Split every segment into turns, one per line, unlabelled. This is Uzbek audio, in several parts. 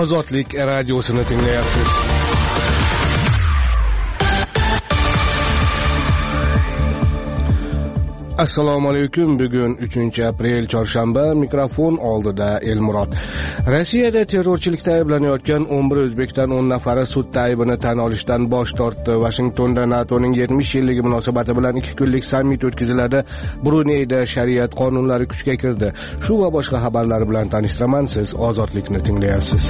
Ozodlik radiosini tinglayapsiz. Assalomu alaykum. Bugun 3-aprel chorshanba. Mikrofon oldida Elmurod. Rossiyada terrorchilikda ayblanayotgan 11 o'zbekdan 10 nafari sudda aybini tan olishdan bosh tortdi. Washingtonda NATOning 70 yilligi munosabati bilan 2 kunlik sammit o'tkaziladi. Bruneyda shariat qonunlari kuchga kirdi. Shu va boshqa xabarlar bilan tanishtiraman. Siz Ozodlikni tinglayapsiz.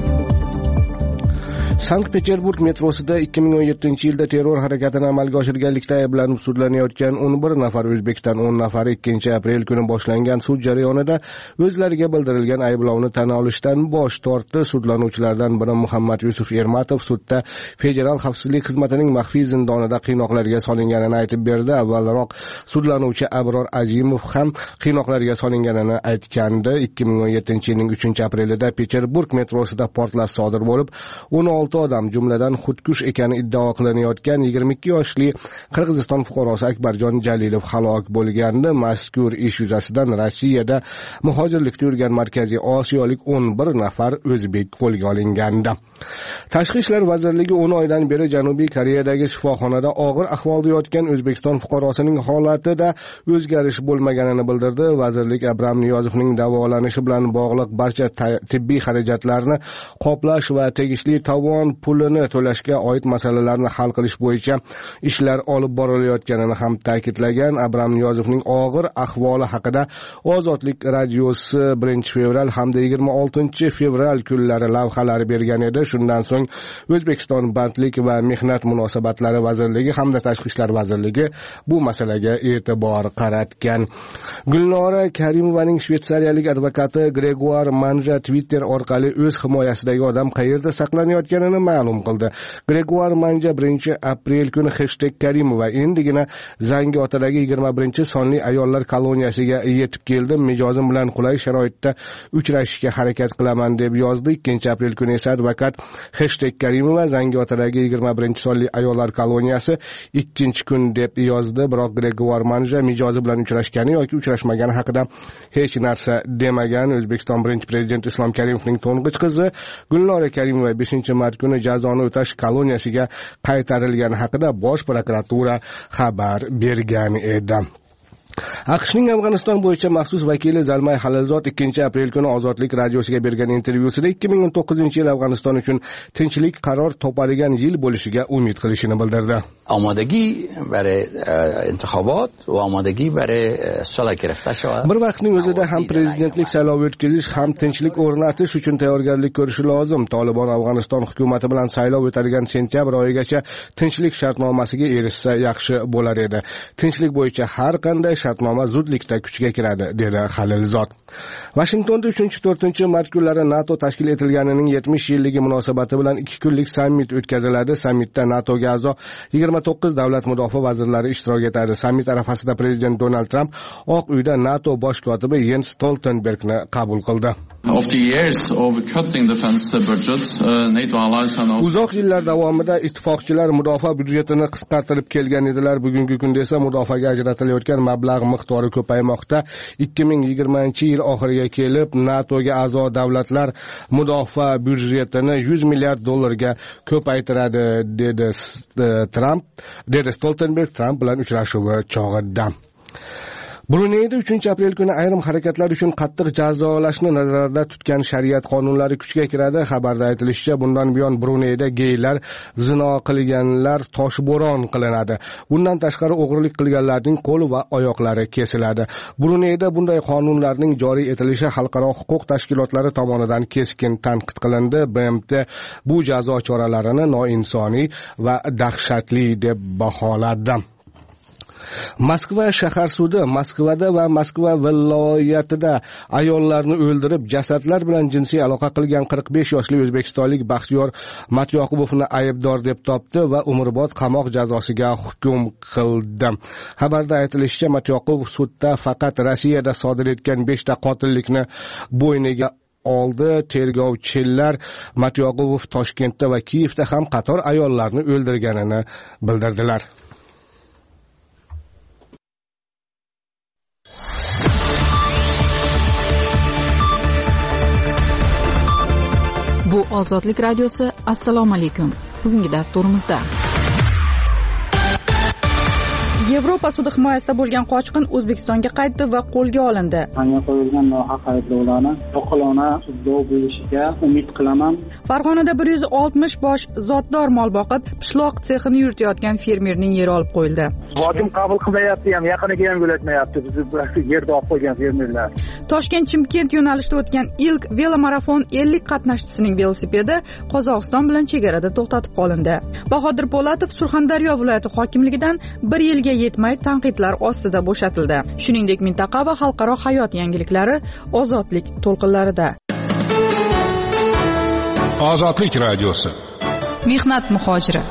Sankt-Peterburg metrosida 2017-yilda terror harakatini amalga oshirganlikda ayblanib sudlanayotgan 11 nafar o'zbekdan 10 nafari 2-aprel kuni boshlangan sud jarayonida o'zlariga bildirilgan ayblovni tan olishdan bosh tortdi. Sudlanuvchilardan biri Muhammad Yusuf Ermatov sudda Federal xavfsizlik xizmatining maxfiy zindonida qiynoqlarga solinganini aytib berdi. Avvalroq sudlanuvchi Abror Azimov ham qiynoqlarga solinganini aytgandi. 2017-yilning 3-aprelida Peterburg metrosida portlash sodir bo'lib, 16 odam jumladan xudkush ekani iddao qilinayotgan 22 yoshli Qirg'iziston fuqarosi Akbarjon Jalilov halok bo'lgandi. Mazkur ish yuzasidan Rossiyada muhojirlikda yurgan Markaziy Osiyolik 11 nafar o'zbek qo'lga olingandi. Tashqi ishlar vazirligi 10 oydan beri Janubiy Koreyadagi shifoxonada og'ir ahvolda yotgan O'zbekiston fuqarosining holatida o'zgarish bo'lmaganini bildirdi. Vazirlik Abram Niyozovning davolanishi bilan bog'liq barcha tibbiy xarajatlarni qoplash va tegishli tovon pulini to'lashga oid masalalarni hal qilish bo'yicha ishlar olib borilayotganini ham ta'kidlagan. Abram Niyozovning og'ir ahvoli haqida Ozodlik radiosi 1-fevral hamda 26-fevral kunlari lavhalari bergan edi. Shundan so'ng O'zbekiston Bandlik va Mehnat munosabatlari vazirligi hamda Tashqi ishlar vazirligi bu masalaga e'tibor qaratgan. Gulnora Karimovaning shvetsariyalik advokati Gregoar Manja Twitter orqali o'z himoyasidagi odam qayerda saqlanayotganini ma'lum qildi. Gregoar Manja 1-aprel kuni #Karimova endigina Zangiotadagi 21-sonli ayollar koloniyasiga yetib keldi. Mijozim bilan qulay sharoitda uchrashishga harakat qilaman deb yozdi. 2-aprel kuni esa advokat #Karimova Zangiotadagi 21-sonli ayollar koloniyasi 2-kun deb yozdi. Biroq Gregoar Manja mijozi bilan uchrashgani yoki uchrashmagani haqida hech narsa demagan. O'zbekiston birinchi prezidenti Islom Karimovning to'ng'ich qizi Gulnora Karimova 5-mart kuni jazoni o'tash koloniyasiga qaytarilgani haqida Bosh prokuratura xabar bergan edi. AQShning Afg'oniston bo'yicha maxsus vakili Zalmay Halilzod 2-aprel kuni Ozodlik radiosiga bergan intervyusida 2019-yil Afg'oniston uchun tinchlik qaror topadigan yil bo'lishiga umid qilishini bildirdi.
آمادگی برای انتخابات و آمادگی برای صلح گرفته شود.
Bir vaqtning o'zida ham prezidentlik saylovi o'tkazish ham tinchlik o'rnatish uchun tayyorgarlik ko'rishi lozim. Tolibon Afg'oniston hukumati bilan saylov o'tadigan sentyabr oyigacha tinchlik shartnomasiga erishsa yaxshi bo'lar edi. Tinchlik bo'yicha har qanday shartnoma zudlikda kuchga kiradi, dedi Halilzod. Washingtonda 3-4-mart kunlari NATO tashkil etilganining 70 yilligi munosabati bilan 2 kunlik sammit o'tkaziladi. Sammitda NATOga a'zo 29 davlat mudofaa vazirlari ishtirok etadi. Sammit arafasida prezident Donald Trump Oq uyda NATO bosh kotibi Jens Stoltenbergni qabul qildi. Uzoq yillar davomida ittifoqchilar mudofaa byudjetini qisqartirib kelgan edilar. Bugungi kunda esa mudofaaga ajratilayotgan mablag' miqdori ko'paymoqda. 2020-yil oxiriga kelib NATOga a'zo davlatlar mudofaa byudjetini 100 milliard dollarga ko'paytiradi, dedi Stoltenberg Trump bilan uchrashuvi chog'ida. Bruneyda 3-aprel kuni ayrim harakatlar uchun qattiq jazolashni nazarda tutgan shariat qonunlari kuchga kiradi. Xabarda aytilishicha, bundan buyon Bruneyda geylar, zino qilganlar toshbo'ron qilinadi. Bundan tashqari o'g'rilik qilganlarning qo'l va oyoqlari kesiladi. Bruneyda bunday qonunlarning joriy etilishi xalqaro huquq tashkilotlari tomonidan keskin tanqid qilindi. BMT bu jazo choralarini noinsoniy va dahshatli deb baholadi. Moskva shahar sudi Moskvada va Moskva viloyatida ayollarni o'ldirib, jasadlar bilan jinsiy aloqa qilgan 45 yoshli o'zbekistonlik Baxtiyor Matyoqubovni aybdor deb topdi va umrbod qamoq jazosiga hukm qildi. Xabarda aytilishicha, Matyoqubov sudda faqat Rossiyada sodir etgan 5 ta qotillikni bo'yniga oldi. Tergovchilar Matyoqubov Toshkentda va Kiyevda ham qator ayollarni o'ldirganini bildirdilar.
Bu Ozodlik radiosi. Assalomu alaykum. Bugungi dasturimizda Yevropa sudi himoyasida bo'lgan qochqin O'zbekistonga qaytdi va qo'lga olindi.
Menga qo'yilgan nohaq ayblovlarni oqilona sudlov bo'lishiga umid qilaman.
Farg'onada 160 bosh zotdor mol boqib, pishloq sexini yuritayotgan fermerning yeri olib qo'yildi.
Hokim qabul qilmayapti ham, yaqiniga ham yo'latmayapti. Bizni yerda olib qo'ygan fermerlar.
Toshkent-Chimkent yo'nalishida o'tgan ilk velomarafon 50 qatnashchisining velosipedi Qozog'iston bilan chegarada to'xtatib qolindi. Bahodir Po'latov Surxondaryo viloyati hokimligidan 1 yilga yetmay tanqidlar ostida bo'shatildi. Shuningdek, mintaqa va xalqaro hayot yangiliklari Ozodlik to'lqinlarida.
Ozodlik radiosi.
Mehnat muhojiri.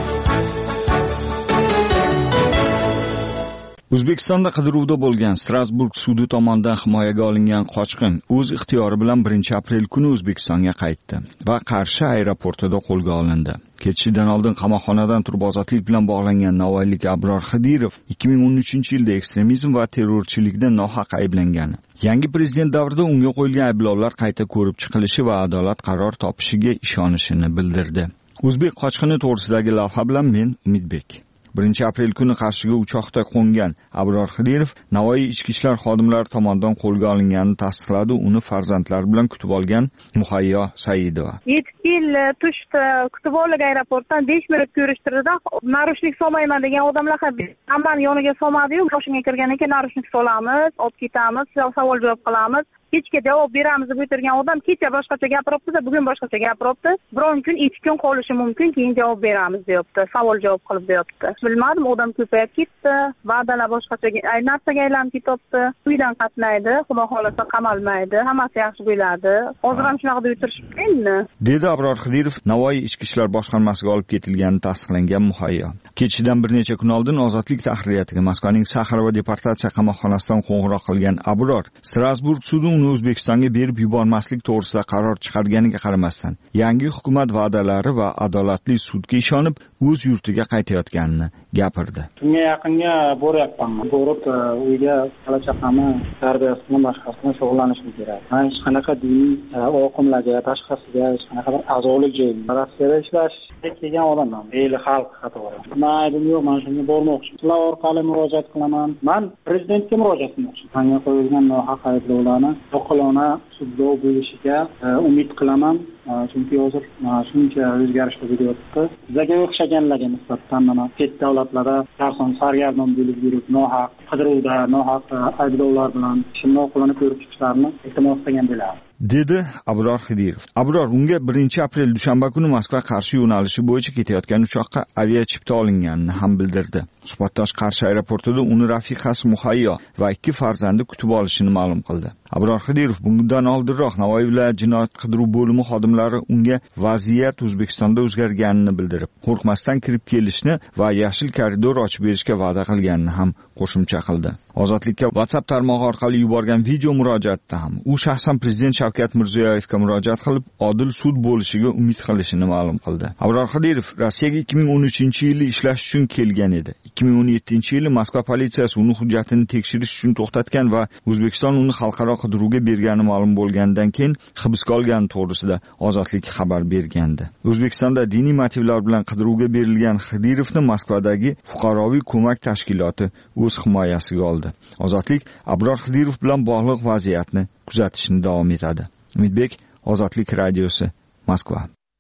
O'zbekistonda qidiruvda bo'lgan Strasburg sudi tomonidan himoyaga olingan qochqin o'z ixtiyori bilan 1-aprel kuni O'zbekistonga qaytdi va Qarshi aeroportida qo'lga olindi. Ketishidan oldin qamoqxonadan turib ozodlik bilan bog'langan navoiylik Abror Xidirov 2013-yilda ekstremizm va terrorchilikda nohaq ayblangani. Yangi prezident davrida unga qo'yilgan ayblovlar qayta ko'rib chiqilishi va adolat qaror topishiga ishonishini bildirdi. O'zbek qochqini to'g'risidagi lavha bilan men Umidbek. 1-aprel kuni Qarshiga uchoqda qo'ngan Abror Xidirov Navoiy ichki ishlar xodimlari tomonidan qo'lga olinganini tasdiqladi. Uni farzandlari bilan kutib olgan Muhayyo Saidova.
7 yil tushdi, kutib olgan aeroportdan 5 minut ko'rishtirdi. Narushnik solmayman degan odamlar hammani yoniga solmadi-yu, mashinaga kirgandan keyin narushnik solamiz, olib ketamiz, savol javob qilamiz. Kechga javob beramiz deb o'tirgan odam kecha boshqacha gapiribdi, bugun boshqacha gapiribdi. Biron kun 2 kun qolishi mumkin, keyin javob beramiz deyapti. Savol javob qilib deyapti. Bilmadim, odam ko'payib ketdi. Va'dalar boshqacha narsaga aylanib ketibdi. Uydan qatnaydi, xudo xolasa qamalmaydi. Hammasi yaxshi bo'ladi. Hozir ham shunaqa deb o'tirishibdi.
Dedi Abror Xidirov Navoiy ichki ishlar boshqarmasiga olib ketilgani tasdiqlangan Muhayyo. Ketishidan bir necha kun oldin Ozodlik tahririyatiga Moskvaning Saxarova deportatsiya qamoqxonasidan qo'ng'iroq qilgan Abror Strasburg sudi uni O'zbekistonga berib yubormaslik to'g'risida qaror chiqarganiga qaramasdan yangi hukumat va'dalari va adolatli sudga ishonib o'z yurtiga qaytayotganini gapirdi.
Unga yaqinga boryapman. Borib uyga bola-chaqamni tarbiyasidan boshqasidan shug'ullanishim kerak. Men hech qanaqa diniy oqimlarga, tashqasiga hech qanaqa a'zolik joyim. Rossiyada ishlashga kelgan odamman. Eli xalq qatori. Men aytdim, yo'q, men shunga bormoqchi. Sizlar orqali murojaat qilaman. Men prezidentga murojaat qilmoqchi. Menga qo'yilgan nohaq ayblovlarni oqilona sudlov bo'lishiga umid qilaman. Chunki hozir shuncha o'zgarishlar bo'lyapti. Bizga o'xshaganlarga nisbatan mana chet davlatlarda sarson sargardon bo'lib yurib, nohaq qidiruvda, nohaq ayblovlar bilan shundoqlarni ko'rib chiqishlarini iltimos qilgan bo'lardim.
Dedi Abror Xidirov. Abror unga 1-aprel dushanba kuni Moskva Qarshi yo'nalishi bo'yicha ketayotgan uchoqqa aviachipta olinganini ham bildirdi. Suhbatdosh Qarshi aeroportida uni rafiqasi Muhayyo va 2 farzandi kutib olishini ma'lum qildi. Abror Xidirov bundan oldinroq Navoiy viloyat jinoyat qidiruv bo'limi xodimlari unga vaziyat O'zbekistonda o'zgarganini bildirib, qo'rqmasdan kirib kelishni va yashil koridor ochib berishga va'da qilganini ham qo'shimcha qildi. Ozodlikka WhatsApp tarmog'i orqali yuborgan video murojaatda ham u shaxsan prezident Shavkat Mirziyoyevga murojaat qilib, odil sud bo'lishiga umid qilishini ma'lum qildi. Abror Xidirov Rossiyaga 2013-yili ishlash uchun kelgan edi. 2017-yili Moskva politsiyasi uni hujjatini tekshirish uchun to'xtatgan va O'zbekiston uni xalqaro qidiruvga bergani ma'lum bo'lgandan keyin hibsga olgani to'g'risida Ozodlik xabar bergandi. O'zbekistonda diniy motivlar bilan qidiruvga berilgan Xidirovni Moskvadagi fuqaroviy ko'mak tashkiloti o'z himoyasiga oldi. Ozodlik Abror Xidirov bilan bog'liq vaziyatni kuzatishni davom etadi. Umidbek, Ozodlik radiosi, Moskva.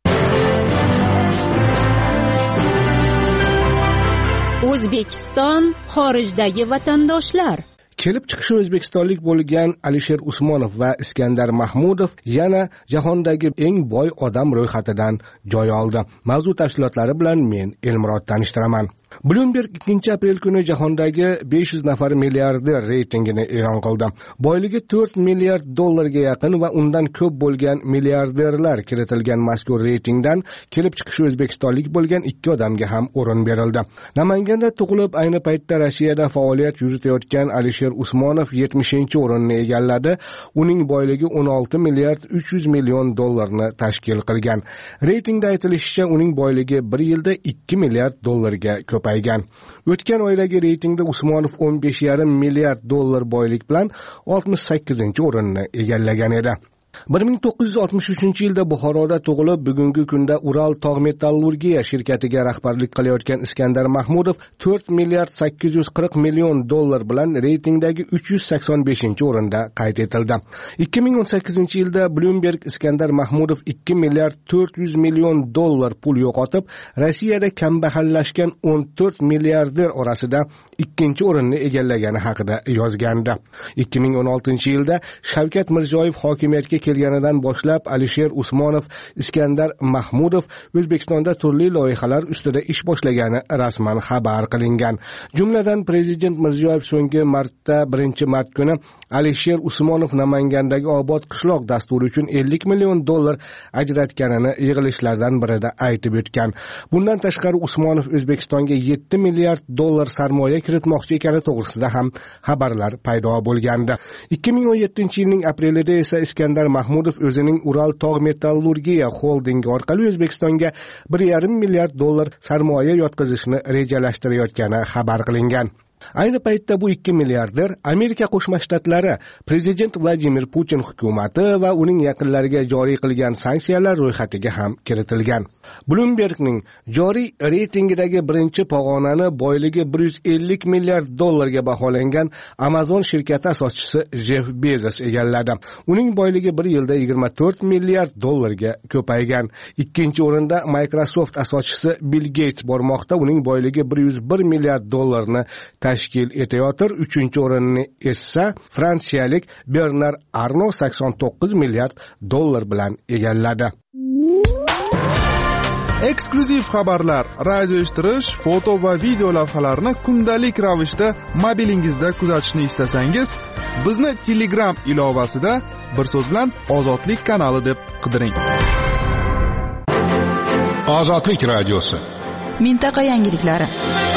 O'zbekiston xorijdagi vatandoshlar.
Kelib chiqishi o'zbekistonlik bo'lgan Alisher Usmonov va Iskandar Mahmudov yana jahondagi eng boy odam ro'yxatidan joy oldi. Mavzu tafsilotlari bilan men Elmurod tanishtiraman. Bloomberg 2-aprel kuni jahondagi 500 nafar milliarder reytingini e'lon qildi. Boyligi $4 milliard ga yaqin va undan ko'p bo'lgan milliarderlar kiritilgan mazkur reytingdan kelib chiqishi o'zbekistonlik bo'lgan 2 odamga ham o'rin berildi. Namanganda tug'ilib, ayni paytda Rossiyada faoliyat yuritayotgan Alisher Usmonov 70-o'rinni egalladi. Uning boyligi 16 milliard 300 million dollarni tashkil qilgan. Reytingda aytilishicha, uning boyligi 1 yilda 2 milliard dollarga ko'paygan. O'tgan oydagi reytingda Usmonov 15,5 milliard dollar boylik bilan 68-o'rinni egallagan edi. 1963-yilda Buxoroda tug'ilib, bugungi kunda Ural tog' metallurgiya shirkatiga rahbarlik qilayotgan Iskandar Mahmudov 4 milliard 840 million dollar bilan reytingdagi 385-o'rinda qayd etildi. 2018-yilda Bloomberg Iskandar Mahmudov 2 milliard 400 million dollar pul yo'qotib, Rossiyada kambag'allashgan 14 milliarder orasida ikkinchi o'rinni egallagani haqida yozgandi. 2016-yilda Shavkat Mirziyoyev hokimiyatga kelganidan boshlab Alisher Usmonov, Iskandar Mahmudov O'zbekistonda turli loyihalar ustida ish boshlagani rasman xabar qilingan. Jumladan Prezident Mirziyoyev so'nggi marta 1-mart kuni Alisher Usmonov Namangandagi obod qishloq dasturi uchun 50 million dollar ajratganini yig'ilishlardan birida aytib o'tgan. Bundan tashqari Usmonov O'zbekistonga 7 milliard dollar sarmoya kiritmoqchi ekani to'g'risida ham xabarlar paydo bo'lgandi. 2017-yilning aprelida esa Iskandar Mahmudov o'zining Ural tog' metallurgiya holdingi orqali O'zbekistonga 1,5 milliard dollar sarmoya yotqizishni rejalashtirayotgani xabar qilingan. Ayni paytda bu 2 milliarder Amerika Qo'shma Shtatlari Prezident Vladimir Putin hukumati va uning yaqinlariga joriy qilgan sanksiyalar ro'yxatiga ham kiritilgan. Bloombergning joriy reytingidagi birinchi pog'onani boyligi 150 milliard dollarga baholangan Amazon shirkati asoschisi Jeff Bezos egalladi. Uning boyligi bir yilda 24 milliard dollarga ko'paygan. Ikkinchi o'rinda Microsoft asoschisi Bill Gates bormoqda. Uning boyligi 101 milliard dollarni tashkil etayotir. Uchinchi o'rinni esa fransiyalik Bernard Arnault 89 milliard dollar bilan egalladi.
Eksklyuziv xabarlar, radio eshittirish, foto va video lavhalarni kundalik ravishda mobilingizda kuzatishni istasangiz, bizni Telegram ilovasida bir so'z bilan Ozodlik kanali deb qidiring.
Ozodlik radiosi.
Mintaqa yangiliklari.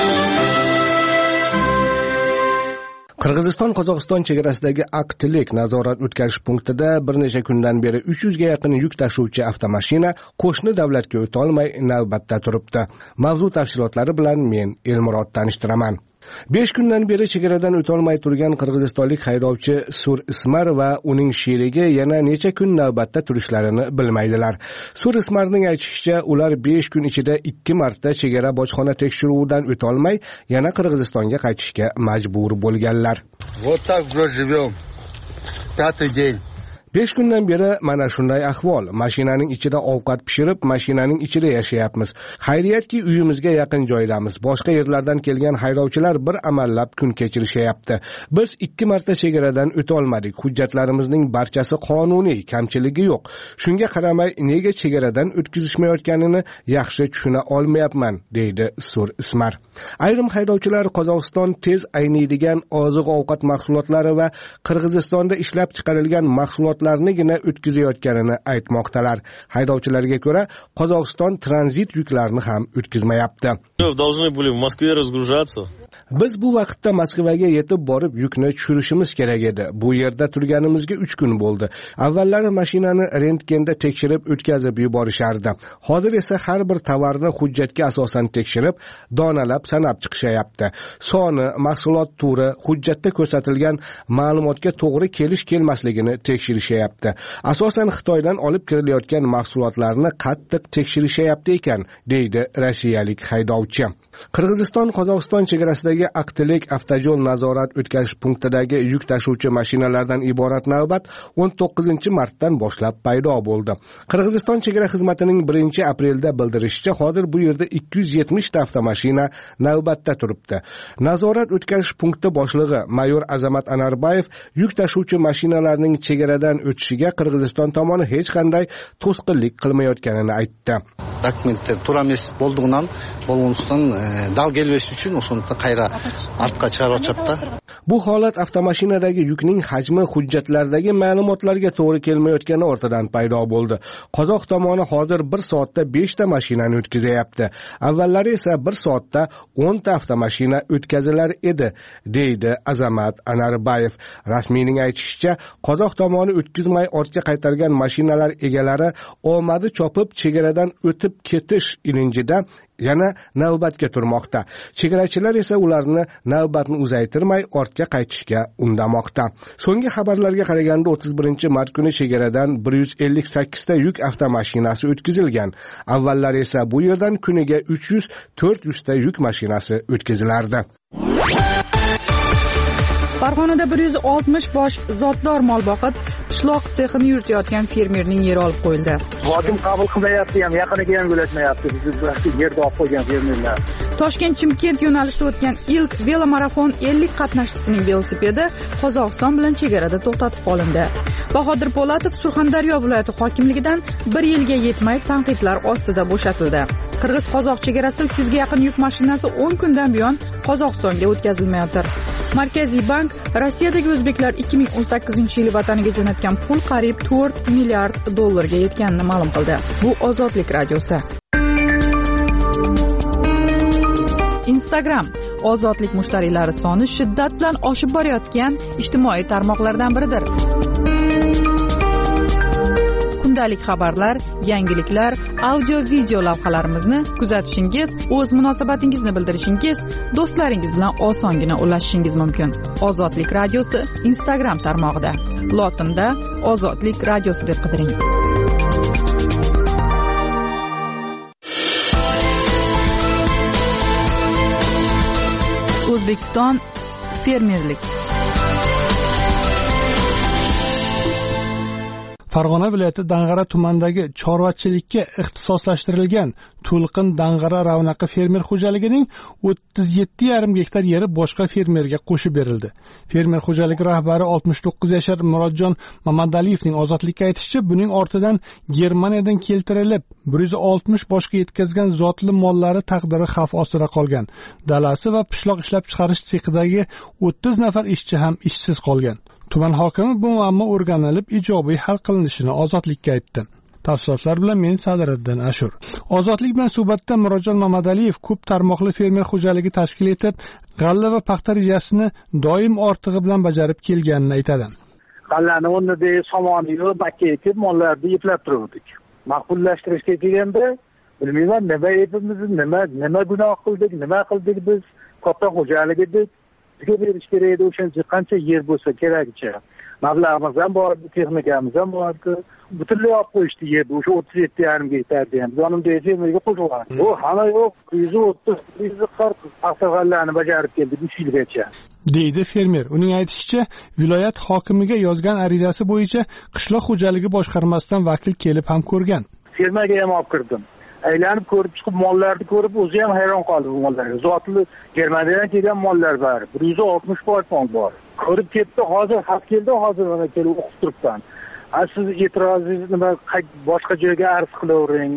Qirg'iziston-Qozog'iston chegarasidagi Aqtilik nazorat o'tkazish punktida bir necha kundan beri 300 ga yaqin yuk tashuvchi avtomashina qo'shni davlatga o'ta olmay navbatda turibdi. Mavzu tafsilotlari bilan men Elmurod tanishtiraman. 5 kundan beri chegaradan o'tolmay turgan qirg'izistonlik haydovchi Sur Ismar va uning sherigi yana necha kun navbatda turishlarini bilmaydilar. Sur Ismarning aytishicha, ular 5 kun ichida 2 marta chegara bojxona tekshiruvidan o'tolmay yana Qirg'izistonga qaytishga majbur bo'lganlar.
Вот так уже живем. 5-й день.
5 kundan beri mana shunday ahvol. Mashinaning ichida ovqat pishirib, mashinaning ichida yashayapmiz. Xayriyatki uyimizga yaqin joydamiz. Boshqa yerlardan kelgan haydovchilar bir amallab kun kechirishyapti. Biz 2 marta chegaradan o'ta olmadik. Hujjatlarimizning barchasi qonuniy, kamchiligi yo'q. Shunga qaramay nega chegaradan o'tkazishmayotganini yaxshi tushuna olmayapman, deydi Sur Ismar. Ayrim haydovchilar Qozog'iston tez ayniydigan oziq-ovqat mahsulotlari va Qirg'izistonda ishlab chiqarilgan mahsulotlarnigina o'tkazayotganini aytmoqdalar. Haydovchilarga ko'ra, Qozog'iston tranzit yuklarni ham o'tkazmayapti. Biz bu vaqtda Moskvaga yetib borib yukni tushirishimiz kerak edi. Bu yerda turganimizga 3 kun bo'ldi. Avvallari mashinani rentgenda tekshirib o'tkazib yuborishardi. Hozir esa har bir tovarni hujjatga asosan tekshirib, donalab sanab chiqishayapti. Soni, mahsulot turi, hujjatda ko'rsatilgan ma'lumotga to'g'ri kelish-kelmasligini tekshirishyapti. Asosan Xitoydan olib kirilayotgan mahsulotlarni qattiq tekshirishayapti ekan, deydi rossiyalik haydovchi. Qirg'iziston-Qozog'iston chegarasidagi Aqtilik avtoyo'l nazorat o'tkazish punktidagi yuk tashuvchi mashinalardan iborat navbat 19-martdan boshlab paydo bo'ldi. Qirg'iziston chegara xizmatining 1-aprelda bildirishicha, hozir bu yerda 270 ta avtomashina navbatda turibdi. Nazorat o'tkazish punkti boshlig'i mayor Azamat Anarbayev yuk tashuvchi mashinalarning chegaradan o'tishiga Qirg'iziston tomoni hech qanday to'sqinlik qilmayotganini aytdi.
Dokumenттер тура емес болдығынан болғандықтан дал келбес үшін осыны қайра артқа шығарып жатты.
Bu holat avtomashinadagi yukning hajmi hujjatlardagi ma'lumotlarga to'g'ri kelmayotgani ortidan paydo bo'ldi. Qozoq tomoni hozir 1 soatda 5 ta mashinani o'tkazayapti. Avvallari esa 1 soatda 10 ta avtomashina o'tkazilar edi, deydi Azamat Anarbayev. Rasmiyning aytishicha, Qozoq tomoni o'tkazmay ortga qaytargan mashinalar egalari omadi chopib chegaradan o'tib ketish ilinjida yana navbatga turmoqda. Chegarachilar esa ularni navbatni uzaytirmay ortga qaytishga undamoqda. So'nggi xabarlarga qaraganda 31-mart kuni chegaradan 158 ta yuk avtomashinasi o'tkazilgan. Avvallar esa bu yerdan kuniga 300-400 ta yuk mashinasi o'tkazilardi.
Farg'onada 160 bosh zotdor mol boqib, qishloq sexini yuritayotgan fermerning yeri olib qo'yildi.
Hokim qabul qilmayapti ham, yaqiniga ham yo'latmayapti. Bizni yerda olib qo'ygan fermerlar.
Toshkent-Chimkent yo'nalishida o'tgan ilk velomarafon 50 qatnashchisining velosipedi Qozog'iston bilan chegarada to'xtatib qolindi. Bahodir Po'latov Surxondaryo viloyati hokimligidan 1 yilga yetmay tanqidlar ostida bo'shatildi. Qirg'iz-Qozoq chegarasida 300 ga yaqin yuk mashinasi 10 kundan buyon Qozog'istonga o'tkazilmayotir. Markaziy bank Rossiyadagi o'zbeklar 2018-yil vataniga jo'natgan pul qariyb 4 milliard dollarga yetganini ma'lum qildi. Bu Ozodlik radiosi. Instagram ozodlik mushtariylari soni shiddat bilan oshib borayotgan ijtimoiy tarmoqlardan biridir. Kundalik xabarlar, yangiliklar, audio-video lavhalarimizni kuzatishingiz, o'z munosabatingizni bildirishingiz, do'stlaringiz bilan osongina ulashishingiz mumkin. Ozodlik radiosi Instagram tarmog'ida. Lotinda Ozodlik radiosi deb qidiring. O'zbekiston fermerlik.
Farg'ona viloyati Dang'ara tumanidagi chorvachilikka ixtisoslashtirilgan To'lqin Dang'ara Ravnaqi fermer xo'jaligining 37,5 gektar yeri boshqa fermerga qo'shib berildi. Fermer xo'jaligi rahbari 69 yashar Murodjon Mamadaliyevning Ozodlikka aytishicha, buning ortidan Germaniyadan keltirilib 160 boshqa yetkazgan zotli mollari taqdiri xavf ostida qolgan. Dalasi va pishloq ishlab chiqarish sexidagi 30 nafar ishchi ham ishsiz qolgan. Tuman hokimi bu muammo o'rganilib, ijobiy hal qilinishini Ozodlikka aytdi. Tafsilotlar bilan men Sadiriddin Ashur. Ozodlik bilan suhbatda Murodjon Mamadaliyev ko'p tarmoqli fermer xo'jaligi tashkil etib, g'alla va paxta rejasini doim ortig'i bilan bajarib kelganini aytadi.
G'allani o'rnida somonni yo'q, bakka ekib, mollarni yeplab turdik. Maqbullashtirishga kelganda, bilmayman, nima aytimiz, nima gunoh qildik, nima qildik biz, katta xo'jalik edik. Bizga berish kerak edi, o'shancha qancha yer bo'lsa kerakcha. Mablag'imiz ham bor, texnikamiz ham bor. Butunlay olib qo'yishdi yerni, o'sha 37,5 gektarni ham. Yonimda fermerga qo'shilgan. Bu hamma yo'q, 130, 140 paxta-g'allani bajarib keldi 3 yilgacha.
deydi fermer. Uning aytishicha, viloyat hokimiga yozgan arizasi bo'yicha qishloq xo'jaligi boshqarmasidan vakil kelib ham ko'rgan.
Fermaga ham olib kirdim. Aylanib ko'rib chiqib, mollarni ko'rib, o'zi ham hayron qoldi bu mollarga. Zotli Germaniyadan kelgan mollar bor. 160 mol bor. Ko'rib ketdi, hozir xat keldi, hozir mana kelib o'qib turibman. Siz e'tirozingizni nima boshqa joyga arz qilavering,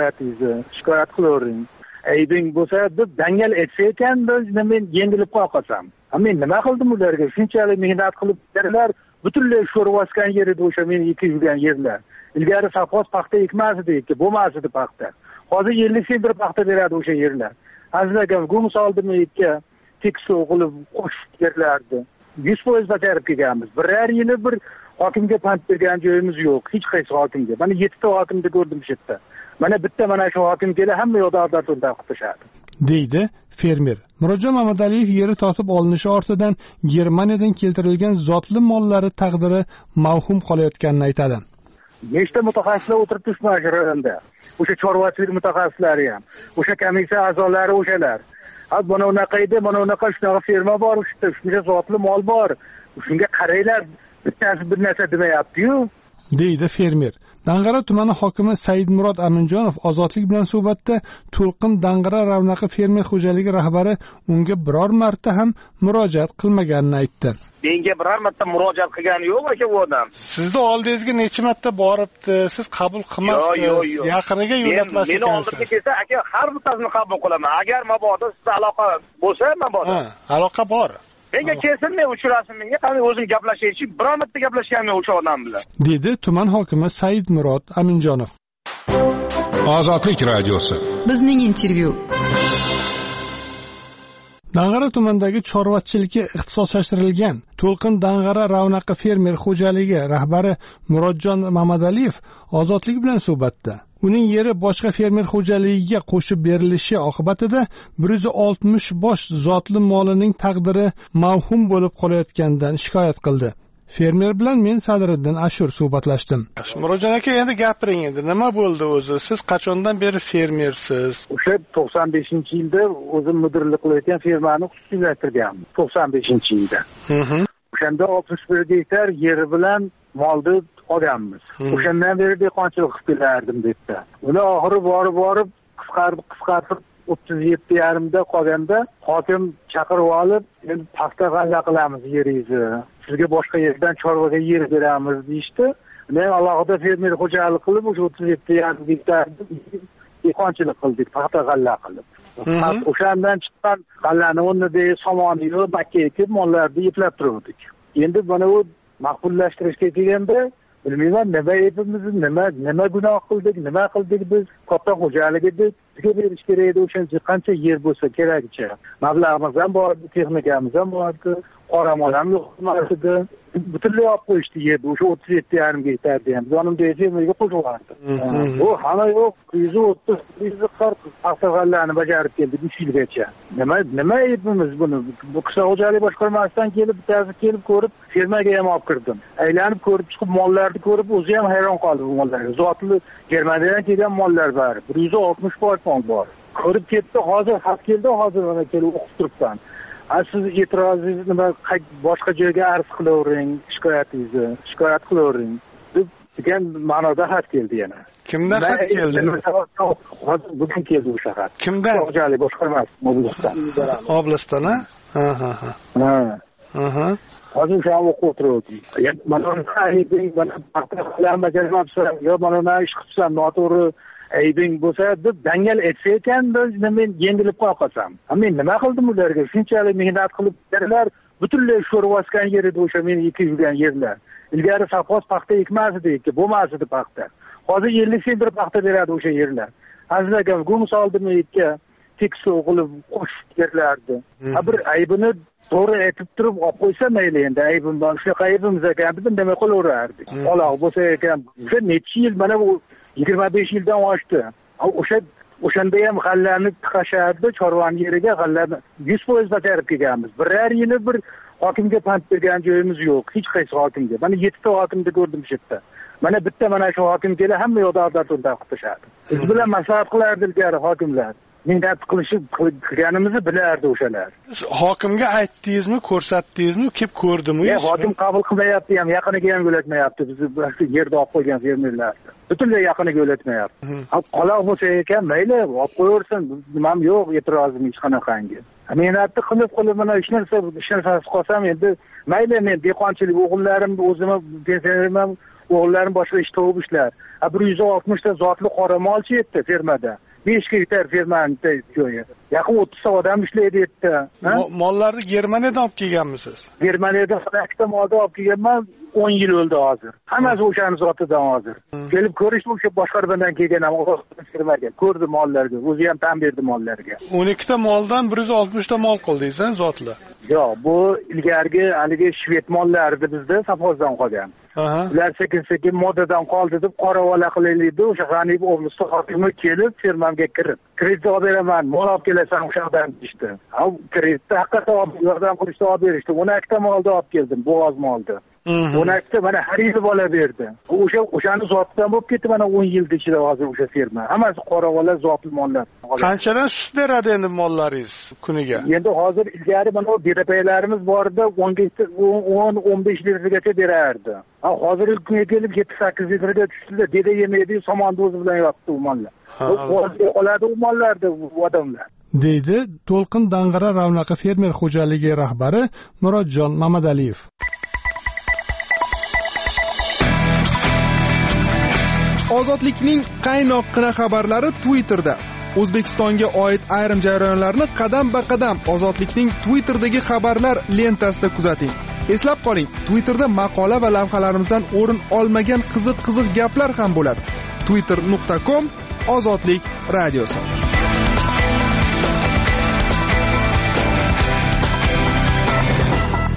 shikoyat qilavering. Aybing bo'lsa, deb dangal etsa ekan, men yengilib qolsam. Men nima qildim ularga? Shunchalik mehnat qilib berdilar, butunlay sho'rib osgan yer edi o'sha men ekib yurgan yerlar. Ilgari safos paxta ekmasdi, bo'lmasdi paxta. Hozir 50 sentir paxta beradi o'sha yerlar. Azizlar, bu misoldimi ekka tekso qilib qo'shib yerlardi. 100% bajarib kelganmiz. Birer yili bir hokimga pand bergan joyimiz yo'q, hech qaysi hokimga. Mana 7 ta hokimni ko'rdim shu yerda. Mana bitta mana shu hokim kelib hamma yoqda adolat qilib tashadi.
deydi fermer. Murodjon Mamadaliyev yeri totib olinishi ortidan Germaniyadan keltirilgan zotli mollari taqdiri mavhum qolayotganini aytadi.
Nechta mutaxassislar o'tiribdi shu rayonda. O'sha chorvachilik mutaxassislari ham, o'sha komissiya a'zolari o'shalar. Mana unaqa edi, mana unaqa shunaqa ferma bor, shuncha zotli mol bor. Shunga qaranglar, bittasi bir narsa demayapti-yu,
deydi fermer. Dang'ara tumani hokimi Saidmurod Aminjonov Ozodlik bilan suhbatda To'lqin Dang'ara Ravnaqi fermer xo'jaligi rahbari unga biror marta ham murojaat qilmaganini aytdi.
Menga biror marta murojaat qilgani yo'q aka bu odam.
Sizni oldingizga necha marta boribdi, siz qabul qilmabsiz. Yaqiniga yo'latmas ekansiz.
Meni oldimga kelsa, aka har bittasini qabul qilaman. Agar mabodo sizda aloqa bo'lsa, mabodo.
Aloqa bor.
Menga kelsin, men uchrasin, menga qanday o'zim gaplashaychi, biror marta gaplashganman o'sha odam bilan.
dedi tuman hokimi Saidmurod Aminjonov.
Ozodlik radiosi.
Bizning intervyu.
Dang'ara tumanidagi chorvachilikka ixtisoslashtirilgan To'lqin Dang'ara Ravnaqi fermer xo'jaligi rahbari Murodjon Mamadaliyev Ozodlik bilan suhbatda uning yeri boshqa fermer xo'jaligiga qo'shib berilishi oqibatida 160 bosh zotli molining taqdiri mavhum bo'lib qolayotganidan shikoyat qildi. Fermer bilan men Sadriddin Ashur suhbatlashdim.
Murodjon aka, endi gapiring endi, nima bo'ldi o'zi? Siz qachondan beri fermersiz?
O'sha 95-yilda o'zim mudirlik qilayotgan fermani xususiylashtirganman. 95-yilda. O'shanda 61 gektar yeri bilan molni olganmiz. O'shandan beri dehqonchilik qilib kelardim debdi. Uni oxiri borib qisqartib 37,5 da qolganda hokim chaqirib olib, endi paxta g'alla qilamiz yeringizni. Sizga boshqa yerdan chorvaga yer beramiz deyishdi. Men alohida fermer xo'jalik qilib, o'sha 37,5 gektarni dehqonchilik qildik, paxta g'alla qilib. O'shandan chiqqan g'allani o'rnida somonni yo'q, makka ekib, mollarni yeplab turdik. Endi buni u maqbullashtirishga kelganda bilmayman, nima aybimiz, nima gunoh qildik, nima qildik biz? Katta xo'jalik edi, bizga berish kerak edi, o'shancha qancha yer bo'lsa kerakcha. Mablag'imiz ham bor, texnikamiz ham bor, qoramol ham yo'q edi. Butunlay olib qo'yishdi yerni, o'sha 37,5 gektarni ham yonimda fermerga qo'shib yubordi. Bu hamma yo'q, 130-140 paxta g'allani bajarib keldik 3 yilgacha. Nima aybimiz buni? Bu qishloq xo'jalik boshqarmasidan kelib ko'rib, fermaga ham olib kirdim. Aylanib ko'rib chiqib, mollarni ko'rib, o'zi ham hayron qoldi bu mollarga. Zotli Germaniyadan kelgan mollar bor. 160 mol bor. Ko'rib ketdi, hozir xat keldi, hozir mana kelib o'qib turibman. Siz e'tirozingizni nima boshqa joyga arz qilavering, shikoyat qilavering degan ma'noda xat keldi yana.
Kimdan xat keldi?
Hozir bugun keldi o'sha xat.
Kimdan?
Xo'jalik boshqarmasi oblastdan.
Oblastdan, ha?
Hozir o'sha o'qib o'tirdim. Mana mana ish qilsam noto'g'ri aybing bo'lsa deb dangal aytsa ekan, men yengilib qolsam. Men nima qildim ularga? Shunchalik mehnat qilib berdilar, butunlay sho'rvasgan yer edi o'sha men ekib yurgan yerlar. Ilgari safos paxta ekmasdi, bo'lmasdi paxta. Hozir 50 sentir paxta beradi o'sha yerlar. Azizlar, bu misolni ekka tekis qilib qo'shib yerlardi. Bir aybini to'g'ri aytib turib olib qo'ysa mayli, endi aybim bor, shunaqa aybimiz ekan deb nima qilaverardik. Aloq bo'lsa ekan, o'sha necha yil, mana bu 25 yildan oshdi. O'shanda ham g'allani tiqashardi, chorvani yeriga g'allani 100% bajarib kelganmiz. Biror yili bir hokimga pand bergan joyimiz yo'q, hech qaysi hokimga. Mana 7 ta hokimni ko'rdim shu yerda. Mana bitta mana shu hokim kelib, hamma yoqda odat-o'rda qilib tashadi. Biz bilan maslahat qilardi ilgari hokimlar. Mehnat qilganimizni bilardi o'shalar.
Hokimga aytdingizmi, ko'rsatdingizmi, kelib ko'rdimi?
Hokim qabul qilmayapti ham, yaqiniga ham yo'latmayapti. Bizni yerda olib qo'ygan fermerlarni. Butunlay yaqiniga yo'latmayapti. Qoloq bo'lsa ekan, mayli, olib qo'yaversin. Nimam yo'q, e'tirozim hech qanaqangi. Mehnatni qilib mana ish narsasi qolsam, endi mayli, men dehqonchilik o'g'illarim, o'zimni pensionerim, o'g'illarim boshqa ish topib ishlar. 160 ta zotli qoramolchi edi fermada. 5 gektar fermani joyi. Yaqin 30 ta odam ishlaydi edi.
Mollarni Germaniyadan olib kelganmisiz?
Germaniyadan ikkita molni olib kelganman, 10 yil o'ldi hozir. Hammasi o'shaning zotidan hozir. Kelib ko'rishdi, o'sha boshqarmadan kelgan ham fermaga. Ko'rdi mollarga, o'zi ham tan berdi mollarga.
12 ta moldan 160 ta mol qildingiz, zotli.
Yo'q, bu ilgarigi haligi shved mollarida bizda safozdan qolgan. Ular sekin modadan qoldi deb qoravola qilaylik deb o'sha G'aniyev oblastda hokimi kelib fermamga kirib, kredit olib beraman, mol olib kelasan o'shadan deyishdi. Kreditni haqiqatan yordam qilishda olib berishdi. 12 ta molni olib keldim, bo'g'oz molni. 12 ta mana har yili bola berdi. O'shani zotidan bo'lib ketdi, mana 10 yil ichida hozir o'sha ferma. Hammasi qoravola zotli mollar.
Qanchadan sut beradi endi mollaringiz kuniga?
Endi hozir ilgari mana berapaylarimiz bor edi, 10-15 litrgacha berardi. Hozirgi kunga kelib 7-8 litrga tushdi. Deda yemaydi, somonni o'zi bilan yotdi u mollar. Qoladi u mollarda odamlar.
deydi To'lqin Dang'ara ravnaqi fermer xo'jaligi rahbari Murodjon Mamadaliyev.
Ozodlikning qaynoqqina xabarlari Twitterda. O'zbekistonga oid ayrim jarayonlarni qadam-ba-qadam Ozodlikning Twitterdagi xabarlar lentasida kuzating. Eslab qoling, Twitterda maqola va lavhalarimizdan o'rin olmagan qiziq gaplar ham bo'ladi. twitter.com Ozodlik radiosi.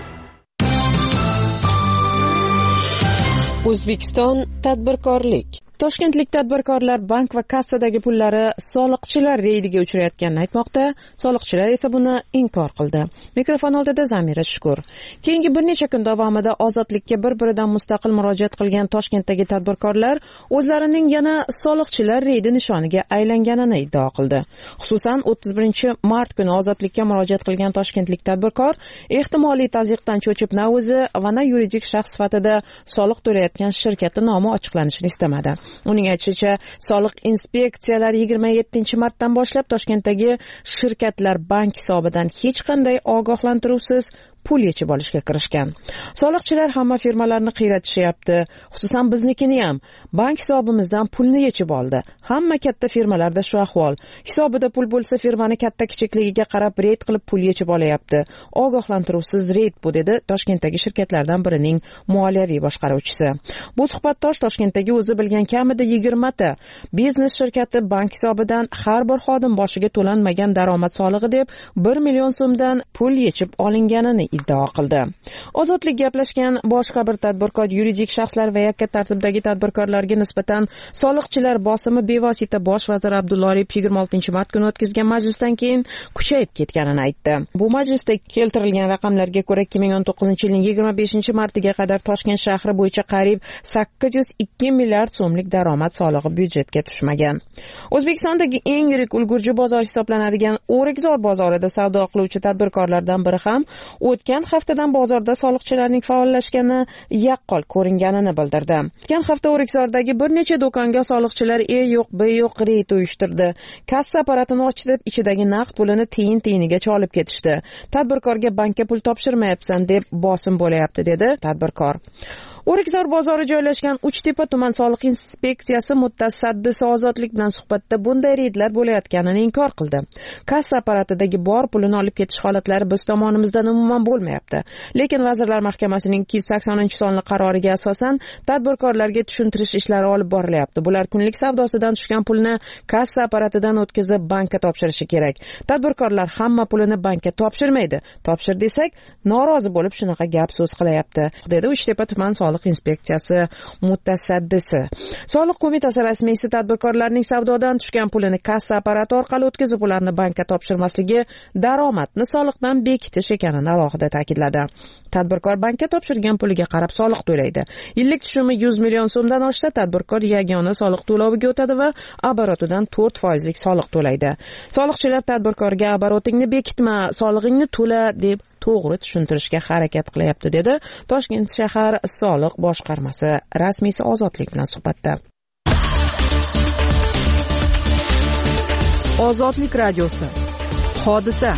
O'zbekiston tadbirkorlik
Toshkentlik tadbirkorlar bank va kassadagi pullari soliqchilar reydiga uchrayotganini aytmoqda, soliqchilar esa buni inkor qildi. Mikrofon oldida Zamira Shukur. Keyingi bir necha kun davomida ozodlikka bir-biridan mustaqil murojaat qilgan Toshkentdagi tadbirkorlar o'zlarining yana soliqchilar reydi nishoniga aylanganini iddao qildi. Xususan, 31-mart kuni ozodlikka murojaat qilgan toshkentlik tadbirkor ehtimoliy tazyiqdan cho'chib na o'zi va na yuridik shaxs sifatida soliq to'layotgan shirkati nomi ochiqlanishini istamadi. Uning aytishicha, soliq inspeksiyalari 27-martdan boshlab Toshkentdagi shirkatlar bank hisobidan hech qanday ogohlantiruvsiz pul yechib olishga kirishgan. Soliqchilar hamma firmalarni qiyratishyapti, xususan biznikini ham. Bank hisobimizdan pulni yechib oldi. Hamma katta firmalarda shu ahvol. Hisobida pul bo'lsa, firmani katta kichikligiga qarab reyd qilib pul yechib olayapti. Ogohlantiruvsiz reyd bu, dedi Toshkentdagi shirkatlardan birining moliyaviy boshqaruvchisi. Bu suhbatdosh Toshkentdagi o'zi bilgan kamida 20 ta biznes shirkati bank hisobidan har bir xodim boshiga to'lanmagan daromad solig'i deb 1 million so'mdan pul yechib olinganini iddao qildi. Ozodlik gaplashgan boshqa bir tadbirkor yuridik shaxslar va yakka tartibdagi tadbirkorlarga nisbatan soliqchilar bosimi bevosita bosh vazir Abdulla Aripov 26-mart kuni o'tkazgan majlisdan keyin kuchayib ketganini aytdi. Bu majlisda keltirilgan raqamlarga ko'ra 2019-yilning 25-martiga qadar Toshkent shahri bo'yicha qariyb 802 milliard so'mlik daromad solig'i byudjetga tushmagan. O'zbekistondagi eng yirik ulgurji bozor hisoblanadigan O'rikzor bozorida savdo qiluvchi tadbirkorlardan biri ham o'tgan haftadan bozorda soliqchilarning faollashgani yaqqol ko'ringanini bildirdi. O'tgan hafta O'rikzordagi bir necha do'konga soliqchilar yo'q, B yo'q reyd uyushtirdi. Kassa apparatini ochib, ichidagi naqd pulini tiyin-tiyinigacha olib ketishdi. Tadbirkorga bankka pul topshirmayapsan deb bosim bo'layapti, dedi tadbirkor. O'rikzor bozori joylashgan Uchtepa tuman soliq inspeksiyasi mutasaddisi Ozodlik bilan suhbatda bunday reydlar bo'layotganini inkor qildi. Kassa apparatidagi bor pulini olib ketish holatlari biz tomonimizdan umuman bo'lmayapti. Lekin Vazirlar Mahkamasining 280-sonli qaroriga asosan tadbirkorlarga tushuntirish ishlari olib borilyapti. Bular kunlik savdosidan tushgan pulni kassa apparatidan o'tkazib bankka topshirishi kerak. Tadbirkorlar hamma pulini bankka topshirmaydi. Topshir desak, norozi bo'lib shunaqa gap so'z qilyapti, dedi Uchtepa tuman soliq inspeksiyasi mutasaddisi. Soliq qo'mitasi rasmiysi tadbirkorlarning savdodan tushgan pulini kassa apparati orqali o'tkazib ularni bankka topshirmasligi daromadni soliqdan bekitish ekanini alohida ta'kidladi. Tadbirkor bankka topshirgan puliga qarab soliq to'laydi. Yillik tushumi 100 million so'mdan oshsa, tadbirkor yagona soliq to'loviga o'tadi va oborotidan 4% soliq to'laydi. Soliqchilar tadbirkorga oborotingni bekitma, solig'ingni to'la deb to'g'ri tushuntirishga harakat qilyapti, dedi Toshkent shahar soliq boshqarmasi rasmiysi Ozodlik bilan suhbatda.
Ozodlik radiosi. Hodisa.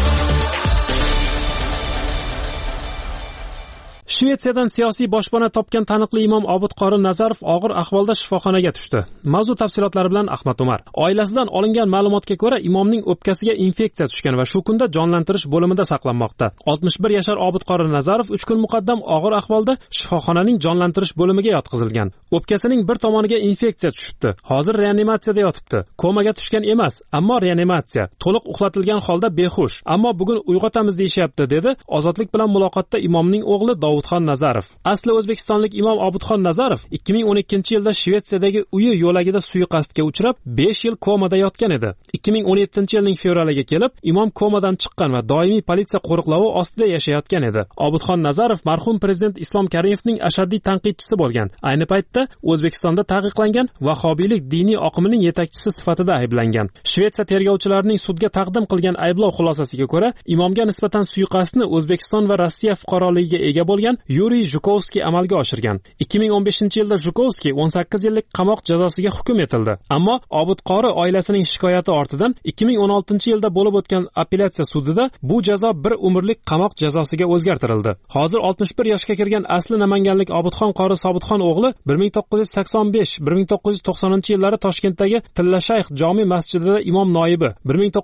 Shvetsiyadan siyosiy boshpana topgan taniqli imom Obid Qori Nazarov og'ir ahvolda shifoxonaga tushdi. Mavzu tafsilotlari bilan Ahmad Umar. Oilasidan olingan ma'lumotga ko'ra, imomning o'pkasiga infeksiya tushgan va shu kunda jonlantirish bo'limida saqlanmoqda. 61 yashar Obid Qori Nazarov 3 kun muqaddam og'ir ahvolda shifoxonaning jonlantirish bo'limiga yotqizilgan. O'pkasining bir tomoniga infeksiya tushibdi. Hozir reanimatsiyada yotibdi. Komaga tushgan emas, ammo reanimatsiya. To'liq uxlatilgan holda behush, ammo bugun uyg'otamiz deyishyapti, dedi Ozodlik bilan muloqotda imomning o'g'li Davudxon Nazarov. Asli o'zbekistonlik imom Obidxon Nazarov 2012-yilda Shvetsiyadagi uyi yo'lagida suiqasdga uchrab 5 yil komada yotgan edi. 2017-yilning fevraliga kelib, imom komadan chiqqan va doimiy politsiya qo'riqlovi ostida yashayotgan edi. Obidxon Nazarov marhum prezident Islom Karimovning ashaddiy tanqidchisi bo'lgan. Ayni paytda O'zbekistonda taqiqlangan vahobiylik diniy oqimining yetakchisi sifatida ayblangan. Shvetsiya tergovchilarining sudga taqdim qilgan ayblov xulosasiga ko'ra, imomga nisbatan suiqasdni O'zbekiston va Rossiya fuqaroligiga ega bo'lgan Yuriy Zhukovskiy amalga oshirgan. 2015-yilda Zhukovskiy 18 yillik qamoq jazosiga hukm etildi. Ammo Obid Qori oilasining shikoyati ortidan 2016-yilda bo'lib o'tgan apellyatsiya sudida bu jazo bir umrlik qamoq jazosiga o'zgartirildi. Hozir 61 yoshga kirgan asli namanganlik Obidxon Qori Sobitxon o'g'li 1985-1990 yillari Toshkentdagi Tilla Shayx jome masjidida imom noibi,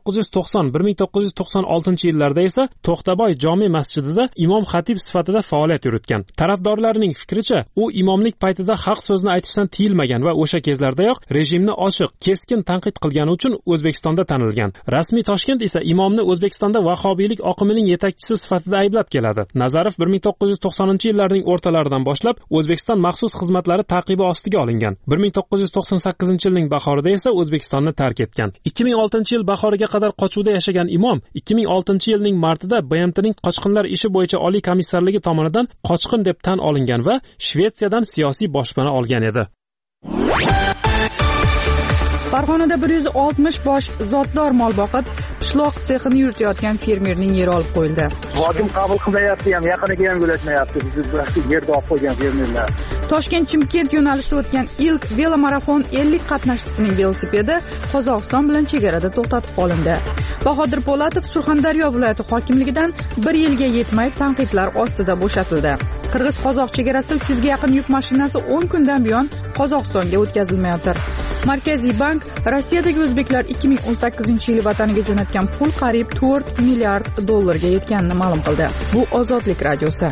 1990-1996 yillarda esa To'xtaboy jome masjidida imom xatib sifatida faoliyat faoliyat yuritgan. Tarafdorlarining fikricha, u imomlik paytida haq so'zni aytishdan tiyilmagan va o'sha kezlardayoq rejimni ochiq, keskin tanqid qilgani uchun O'zbekistonda tanilgan. Rasmiy Toshkent esa imomni O'zbekistonda vahobiylik oqimining yetakchisi sifatida ayblab keladi. Nazarov 1990-yillarning o'rtalaridan boshlab O'zbekiston maxsus xizmatlari taqibi ostiga olingan. 1998-yilning bahorida esa O'zbekistonni tark etgan. 2006-yil bahoriga qadar qochuvda yashagan imom 2006-yilning martida BMTning qochqinlar ishi bo'yicha oliy komissarligi tomonidan qochqin deb tan olingan va Shvetsiyadan siyosiy boshpana olgan edi.
Farg'onada 160 bosh zotdor mol boqib, qishloq sexini yuritayotgan fermerning yeri olib qo'yildi.
Hokim qabul qilmayapti ham, yaqiniga ham yo'latmayapti. Biz yerda olib qo'ygan fermerlar.
Toshkent-Chimkent yo'nalishida o'tgan ilk velomarafon 50 qatnashchisining velosipedi Qozog'iston bilan chegarada to'xtatib qolindi. Bahodir Po'latov Surxondaryo viloyati hokimligidan 1 yilga yetmay tanqidlar ostida bo'shatildi. Qirg'iz-Qozoq chegarasida 300 ga yaqin yuk mashinasi 10 kundan buyon Qozog'istonga o'tkazilmayotir. Markaziy bank Rossiyadagi o'zbeklar 2018-yil vataniga jo'natgan pul qariyb 4 milliard dollarga yetganini ma'lum qildi. Bu Ozodlik radiosi.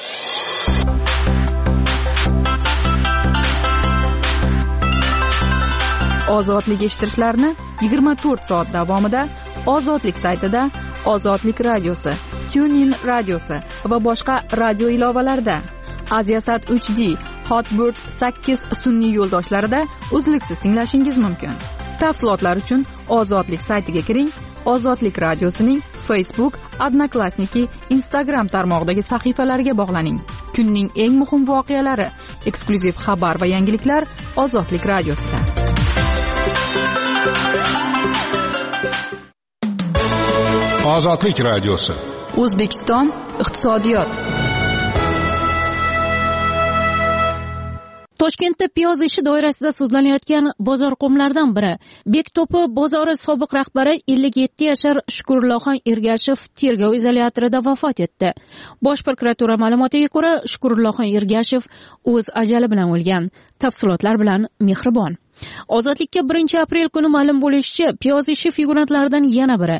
Ozodlik eshittirishlarni 24 soat davomida Ozodlik saytida, Ozodlik radiosi, TuneIn radiosi va boshqa radio ilovalarida, Aziasat 3D, Hotbird 8 sun'iy yo'ldoshlarida uzluksiz tinglashingiz mumkin. Tafsilotlar uchun Ozodlik saytiga kiring. Ozodlik radiosining Facebook, Odnoklassniki, Instagram tarmog'idagi sahifalariga bog'laning. Kunning eng muhim voqealari, eksklyuziv xabar va yangiliklar Ozodlik radiosida.
Ozodlik radiosi.
O'zbekiston iqtisodiyot.
Toshkentda piyoz ishi doirasida sudlanayotgan bozorqo'mlardan biri Bekto'pi bozori sobiq rahbari 57 yashar Shukurullohxon Ergashev tergov izolyatorida vafot etdi. Bosh prokuratura ma'lumotiga ko'ra, Shukurullohxon Ergashev o'z ajali bilan o'lgan. Tafsilotlar bilan Mehribon. Ozodlikka 1-aprel kuni ma'lum bo'lishicha, piyoz ishi figurantlaridan yana biri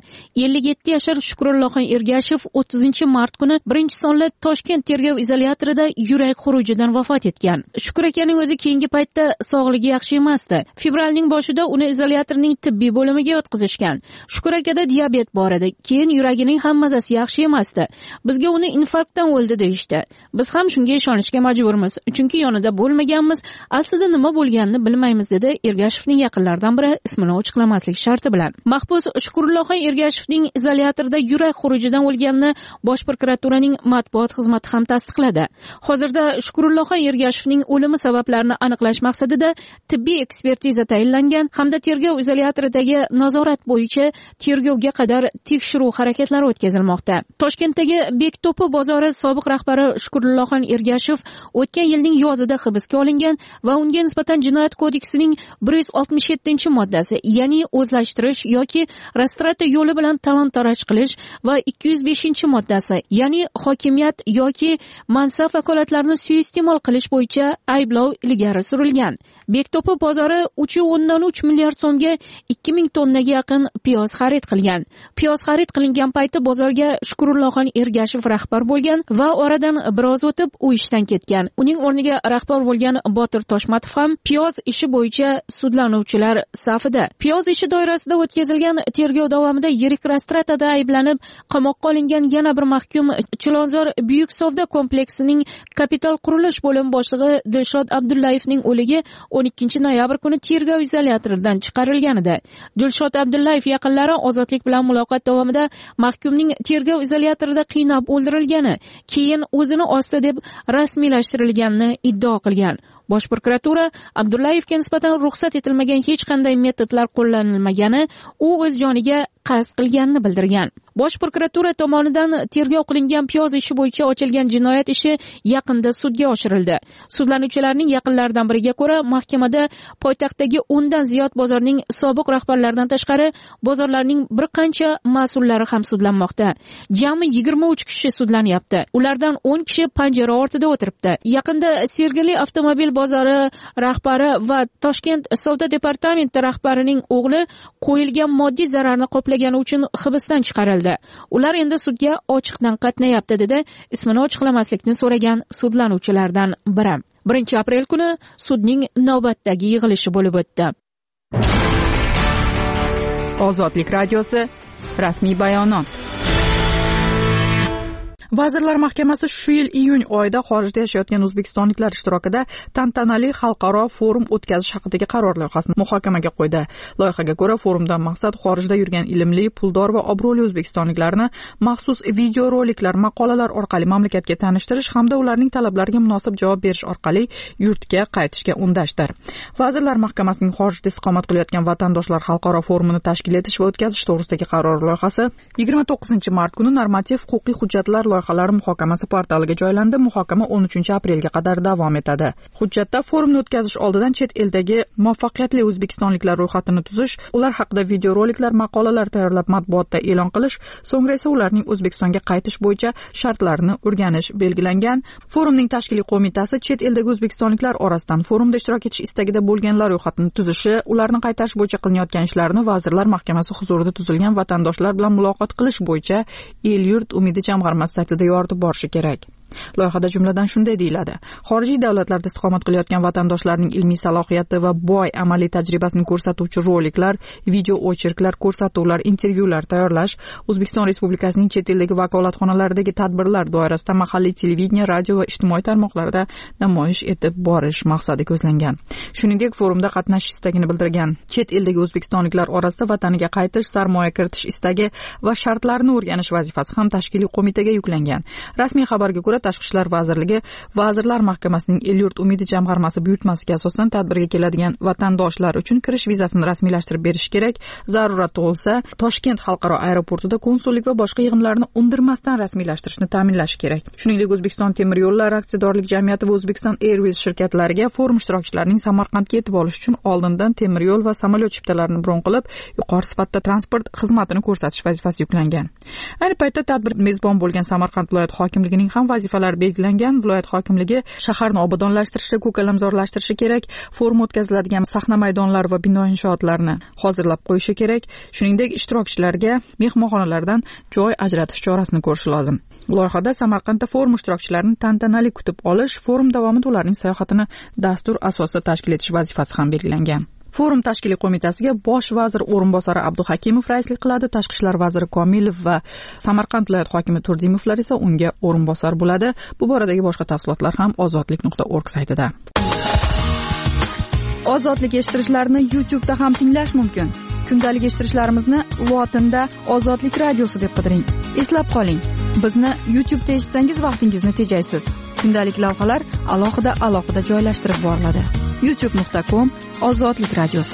57 yashar Shukurullohxon Ergashev 30-mart kuni 1-sonli Toshkent tergov izolyatorida yurak xurujidan vafot etgan. Shukur akaning o'zi keyingi paytda sog'ligi yaxshi emasdi. Fevralning boshida uni izolyatorning tibbiy bo'limiga yotqizishgan. Shukur akada diabet bor edi. Keyin yuragining ham mazasi yaxshi emasdi. Bizga uni infarktdan o'ldi deyishdi. Biz ham shunga ishonishga majburmiz, chunki yonida bo'lmaganmiz, aslida nima bo'lganini bilmaymiz dedi Ergashevning yaqinlaridan biri ismini ochiqlamaslik sharti bilan. Mahbus Shukurullohxon Ergashevning izolyatorida yurak xurujidan o'lganini Bosh prokuraturaning matbuot xizmati ham tasdiqladi. Hozirda Shukurullohxon Ergashevning o'limi sabablarini aniqlash maqsadida tibbiy ekspertiza tayinlangan hamda tergov izolyatoridagi nazorat bo'yicha tergovga qadar tekshiruv harakatlari o'tkazilmoqda. Toshkentdagi Bekto'pi bozori sobiq rahbari Shukurullohxon Ergashev o'tgan yilning yozida hibsga olingan va unga nisbatan Jinoyat kodeksining 167-moddasi, ya'ni o'zlashtirish yoki rastrata yo'li bilan talon-taroj qilish va 205-moddasi, ya'ni hokimiyat yoki mansab vakolatlarini suiiste'mol qilish bo'yicha ayblov ilgari surilgan. Bekto'pi bozori 3.3 milliard so'mga 2000 tonnaga yaqin piyoz xarid qilgan. Piyoz xarid qilingan payti bozorga Shukurullohxon Ergashev rahbar bo'lgan va oradan biroz o'tib u ishdan ketgan. Uning o'rniga rahbar bo'lgan Botir Toshmatov ham piyoz ishi bo'yicha sudlanuvchilar safida. Piyoz ishi doirasida o'tkazilgan tergov davomida yirik rastratada ayblanib qamoqqa olingan yana bir mahkum Chilonzor Buyuk savdo kompleksining kapital qurilish bo'limi boshlig'i Dilshod Abdullayevning o'ligi 12-noyabr kuni tergov izolyatoridan chiqarilgan edi. Dilshod Abdullayev yaqinlari Ozodlik bilan muloqot davomida mahkumning tergov izolyatorida qiynab o'ldirilgani, keyin o'zini osdi deb rasmiylashtirilganini iddao qilgan. Bosh prokuratura Abdullayevga nisbatan ruxsat etilmagan hech qanday metodlar qo'llanilmagani, u o'z joniga qasd qilganini bildirgan. Bosh prokuratura tomonidan tergov qilingan piyoz ishi bo'yicha ochilgan jinoyat ishi yaqinda sudga oshirildi. Sudlanuvchilarning yaqinlaridan biriga ko'ra, mahkamada poytaxtdagi 10 dan ziyod bozorning sobiq rahbarlaridan tashqari bozorlarning bir qancha mas'ullari ham sudlanmoqda. Jami 23 kishi sudlanyapti. Ulardan 10 kishi panjara ortida o'tiribdi. Yaqinda Sergeli avtomobil bozori rahbari va Toshkent savdo departamenti rahbarining o'g'li qo'yilgan moddiy zararni qoplagani uchun hibsdan chiqarildi. Ular endi sudga ochiqdan qatnayapti, dedi ismini ochiqlamaslikni so'ragan sudlanuvchilardan biri. 1-aprel kuni sudning navbatdagi yig'ilishi bo'lib o'tdi.
Ozodlik radiosi rasmiy bayonot. Vazirlar Mahkamasi shu yil iyun oyida xorijda yashayotgan o'zbekistonliklar ishtirokida tantanali xalqaro forum o'tkazish haqidagi qaror loyihasini muhokamaga qo'ydi. Loyihaga ko'ra, forumdan maqsad xorijda yurgan ilmli, puldor va obro'li o'zbekistonliklarni maxsus videoroliklar, maqolalar orqali mamlakatga tanishtirish hamda ularning talablariga munosib javob berish orqali yurtga qaytishga undashdir. Vazirlar Mahkamasining xorijda istiqomat qilayotgan vatandoshlar xalqaro forumini tashkil etish va o'tkazish to'g'risidagi qaror loyihasi 29-mart kuni normativ huquqiy hujjatlar loyihalari muhokamasi portaliga joylandi. Muhokama 13-aprelga qadar davom etadi. Hujjatda forumni o'tkazish oldidan chet eldagi muvaffaqiyatli o'zbekistonliklar ro'yxatini tuzish, ular haqida videoroliklar, maqolalar tayyorlab matbuotda e'lon qilish, so'ngra esa ularning O'zbekistonga qaytish bo'yicha shartlarini o'rganish belgilangan. Forumning tashkiliy qo'mitasi chet eldagi o'zbekistonliklar orasidan forumda ishtirok etish istagida bo'lganlar ro'yxatini tuzishi, ularni qaytarish bo'yicha qilinayotgan ishlarni Vazirlar Mahkamasi huzurida tuzilgan vatandoshlar bilan muloqot qilish bo'yicha El-yurt umidi jamg'armasi saytida yoritib borishi kerak. Loyihada jumladan shunday deyiladi: xorijiy davlatlarda istiqomat qilayotgan vatandoshlarning ilmiy salohiyati va boy amaliy tajribasini ko'rsatuvchi roliklar, video ocherklar, ko'rsatuvlar, intervyular tayyorlash, O'zbekiston Respublikasining chet eldagi vakolatxonalaridagi tadbirlar doirasida mahalliy televideniya, radio va ijtimoiy tarmoqlarda namoyish etib borish maqsadi ko'zlangan. Shuningdek, forumda qatnashish istagini bildirgan chet eldagi o'zbekistonliklar orasida vataniga qaytish, sarmoya kiritish istagi va shartlarini o'rganish vazifasi ham tashkiliy qo'mitaga yuklangan. Rasmiy xabarga ko'ra, Tashqi ishlar vazirligi Vazirlar Mahkamasining El-yurt umidi jamg'armasi buyurtmasiga asosan tadbirga keladigan vatandoshlar uchun kirish vizasini rasmiylashtirib berish kerak. Zarurat tug'ilsa, Toshkent xalqaro aeroportida konsullik va boshqa yig'imlarni undirmasdan rasmiylashtirishni ta'minlash kerak. Shuningdek, O'zbekiston temir yo'llari aksiyadorlik jamiyati va O'zbekiston Airways shirkatlariga forum ishtirokchilarining Samarqandga yetib olish uchun oldindan temir yo'l va samolyot chiptalarini bron qilib, yuqori sifatda transport xizmatini ko'rsatish vazifasi yuklangan. Ayni paytda tadbir mezbon bo'lgan Samarqand viloyat hokimligining ham vazifalar belgilangan. Viloyat hokimligi shaharni obodonlashtirishi, ko'kalamzorlashtirishi kerak, forum o'tkaziladigan sahna maydonlari va bino inshootlarini hozirlab qo'yishi kerak. Shuningdek, ishtirokchilarga mehmonxonalardan joy ajratish chorasini ko'rish lozim. Loyihada Samarqandda forum ishtirokchilarini tantanali kutib olish, forum davomida ularning sayohatini dastur asosida tashkil etish vazifasi ham belgilangan. Forum tashkiliy qo'mitasiga bosh vazir o'rinbosari Abduhakimov raislik qiladi. Tashqi ishlar vaziri Komilov va Samarqand viloyat hokimi Turdimovlar esa unga o'rinbosar bo'ladi. Bu boradagi boshqa tafsilotlar ham ozodlik.org saytida. Ozodlik eshittirishlarni YouTube'da ham tinglash mumkin. Kundalik eshittirishlarimizni lotinda Ozodlik radiosi deb qidiring. Eslab qoling, bizni YouTube'da eshitsangiz vaqtingizni tejaysiz. Kundalik lavhalar alohida joylashtirib boriladi. youtube.com Ozodlik radiosi.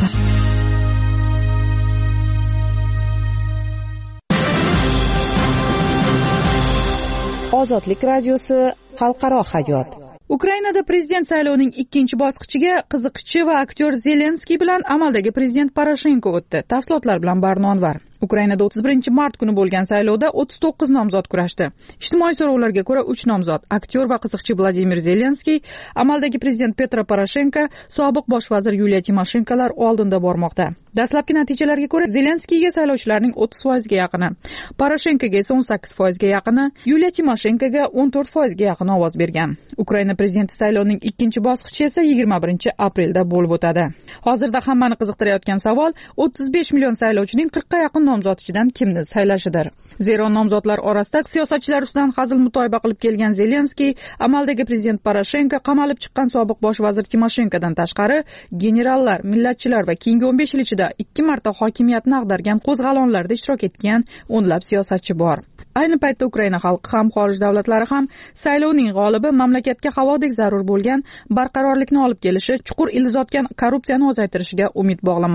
Ozodlik radiosi xalqaro hayot.
Ukrainada prezident saylovining ikkinchi bosqichiga qiziqchi va aktyor Zelenskiy bilan amaldagi prezident Poroshenko o'tdi. Tafsilotlar bilan Barnonvar. Ukrainada 31-mart kuni bo'lgan saylovda 39 nomzod kurashdi. Ijtimoiy so'rovlarga ko'ra 3 nomzod, aktyor va qiziqchi Vladimir Zelenskiy, amaldagi prezident Petro Poroshenko, sobiq bosh vazir Yuliya Timoshenkolar oldinda bormoqda. Dastlabki natijalarga ko'ra Zelenskiyga saylovchilarning 30% ga yaqini, Poroshenkoga esa 18% ga yaqini, Yuliya Timoshenkoga 14% ga yaqin ovoz bergan. Ukraina prezidenti saylovining ikkinchi bosqichi esa 21-aprelda bo'lib o'tadi. Hozirda hammani qiziqtirayotgan savol 35 million saylovchining 40 ga yaqin nomzod ichidan kimni saylashidir. Zero nomzodlar orasida siyosatchilar ustidan hazil mutoyiba qilib kelgan Zelenskiy, amaldagi prezident Poroshenko, qamalib chiqqan sobiq bosh vazir Timoshenkodan tashqari generallar, millatchilar va keyingi 15 yil ichida 2 marta hokimiyatni ag'dargan qo'zg'alonlarda ishtirok etgan o'nlab siyosatchi bor. Ayni paytda Ukraina xalqi ham, xorij davlatlari ham saylovning g'olibi mamlakatga havodek zarur bo'lgan barqarorlikni olib kelishi, chuqur ildiz otgan korrupsiyani ozaytirishiga umid bog'lamoqda.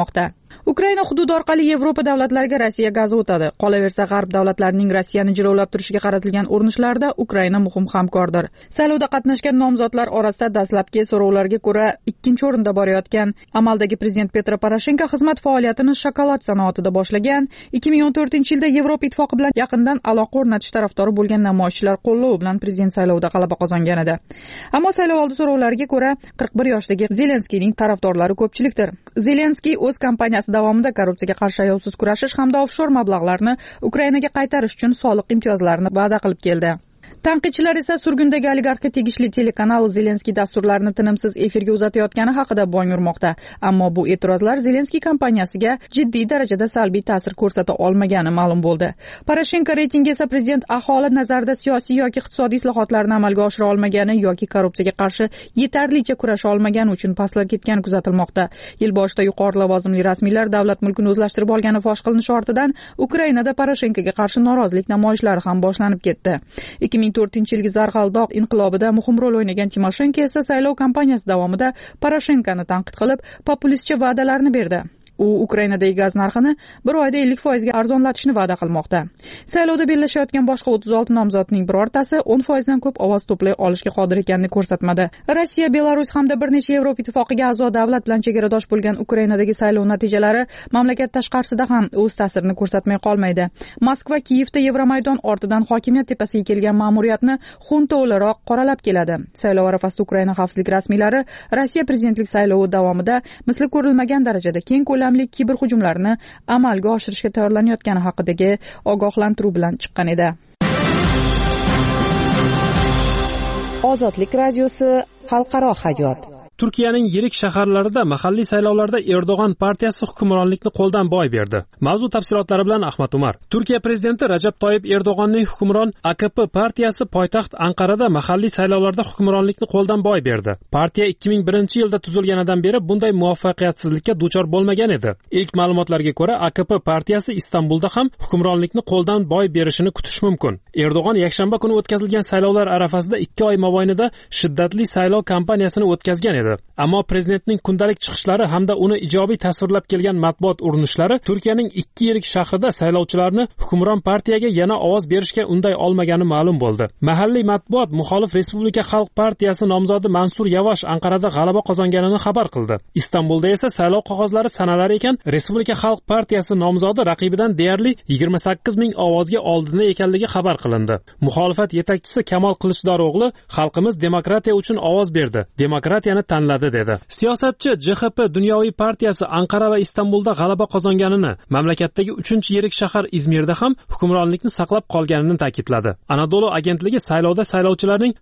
Ukraina hududi orqali Yevropa davlatlariga Rossiya gazi o'tadi. Qolaversa, G'arb davlatlarining Rossiyani jilovlab turishiga qaratilgan urinishlarida Ukraina muhim hamkordir. Saylovda qatnashgan nomzodlar orasida dastlabki so'rovlarga ko'ra 2-o'rinda borayotgan amaldagi prezident Petro Poroshenko xizmat faoliyatini shokolad sanoatida boshlagan, 2014-yilda Yevropa ittifoqi bilan yaqindan aloqa o'rnatish tarafdori bo'lgan namoyishchilar qo'llovi bilan prezident saylovida g'alaba qozongan edi. Ammo saylovoldi so'rovlariga ko'ra 41 yoshdagi Zelenskiyning tarafdorlari ko'pchilikdir. Zelenskiy o'z kampaniyasi davomida korrupsiyaga qarshi ayovsiz kurashish hamda offshor mablag'larni Ukrainaga qaytarish uchun soliq imtiyozlarini va'da qilib keldi. Tanqidchilar esa surgundagi oligarxga tegishli telekanal Zelenskiy dasturlarini tinimsiz efirga uzatayotgani haqida bong urmoqda. Ammo bu e'tirozlar Zelenskiy kampaniyasiga jiddiy darajada salbiy ta'sir ko'rsata olmagani ma'lum bo'ldi. Poroshenko reytingi esa prezident aholi nazarida siyosiy yoki iqtisodiy islohotlarni amalga oshira olmagani yoki korrupsiyaga qarshi yetarlicha kurasha olmagani uchun pastlab ketgani kuzatilmoqda. Yil boshida yuqori lavozimli rasmiylar davlat mulkini o'zlashtirib olgani fosh qilinishi ortidan Ukrainada Poroshenkoga qarshi norozilik namoyishlari ham boshlanib ketdi. 2004-yilgi Zarg'aldoq inqilobida muhim rol o'ynagan Timoshenko esa saylov kampaniyasi davomida Poroshenkoni tanqid qilib, populistcha va'dalarni berdi. U Ukrainadagi gaz narxini bir oyda 50% ga arzonlatishni va'da qilmoqda. Saylovda bellashayotgan boshqa 36 nomzodning birortasi 10% dan ko'p ovoz to'play olishga qodir ekanini ko'rsatmadi. Rossiya, Belarus hamda bir necha Yevropa ittifoqiga a'zo davlat bilan chegaradosh bo'lgan Ukrainadagi saylov natijalari mamlakat tashqarisida ham o'z ta'sirini ko'rsatmay qolmaydi. Moskva Kiyevda Yevromaydon ortidan hokimiyat tepasiga kelgan ma'muriyatni xunta o'laroq qoralab keladi. Saylov arafasida Ukraina xavfsizlik rasmiylari Rossiya prezidentlik saylovi davomida misli ko'rilmagan darajada keng ko'lamli kiberhujumlarni amalga oshirishga tayyorlanayotgani haqidagi ogohlantiruv bilan chiqqan edi.
Ozodlik radiosi xalqaro hayot.
Turkiyaning yirik shaharlarida mahalliy saylovlarda Erdo'g'an partiyasi hukmronlikni qo'ldan boy berdi. Mavzu tafsilotlari bilan Ahmad Umar. Turkiya prezidenti Rajab Toyyib Erdo'g'anning hukmron AKP partiyasi poytaxt Anqarada mahalliy saylovlarda hukmronlikni qo'ldan boy berdi. Partiya 2001-yilda tuzilganidan beri bunday muvaffaqiyatsizlikka duchor bo'lmagan edi. Ilk ma'lumotlarga ko'ra, AKP partiyasi Istanbulda ham hukmronlikni qo'ldan boy berishini kutish mumkin. Erdo'g'an yakshanba kuni o'tkazilgan saylovlar arafasida 2 oy mobaynida shiddatli saylov kampaniyasini o'tkazgan edi. Ammo prezidentning kundalik chiqishlari hamda uni ijobiy tasvirlab kelgan matbuot urinishlari Turkiyaning 2 yirik shahrida saylovchilarni hukmron partiyaga yana ovoz berishga unday olmagani ma'lum bo'ldi. Mahalliy matbuot muxolif Respublika Xalq partiyasi nomzodi Mansur Yavash Anqarada g'alaba qozonganini xabar qildi. Istanbulda esa saylov qog'ozlari sanalar ekan, Respublika Xalq partiyasi nomzodi raqibidan deyarli 28 ming ovozga oldinda ekanligi xabar qilindi. Muxolifat yetakchisi Kamol Qilichdaro'g'li xalqimiz demokratiya uchun ovoz berdi. Demokratiyani tanladi dedi. Siyosatchi CHP dunyoviy partiyasi Anqara va Istanbulda g'alaba qozonganini, mamlakatdagi 3-yirik shahar Izmirda ham hukmronlikni saqlab qolganini ta'kidladi. Anadolu agentligi saylovda saylovchilarning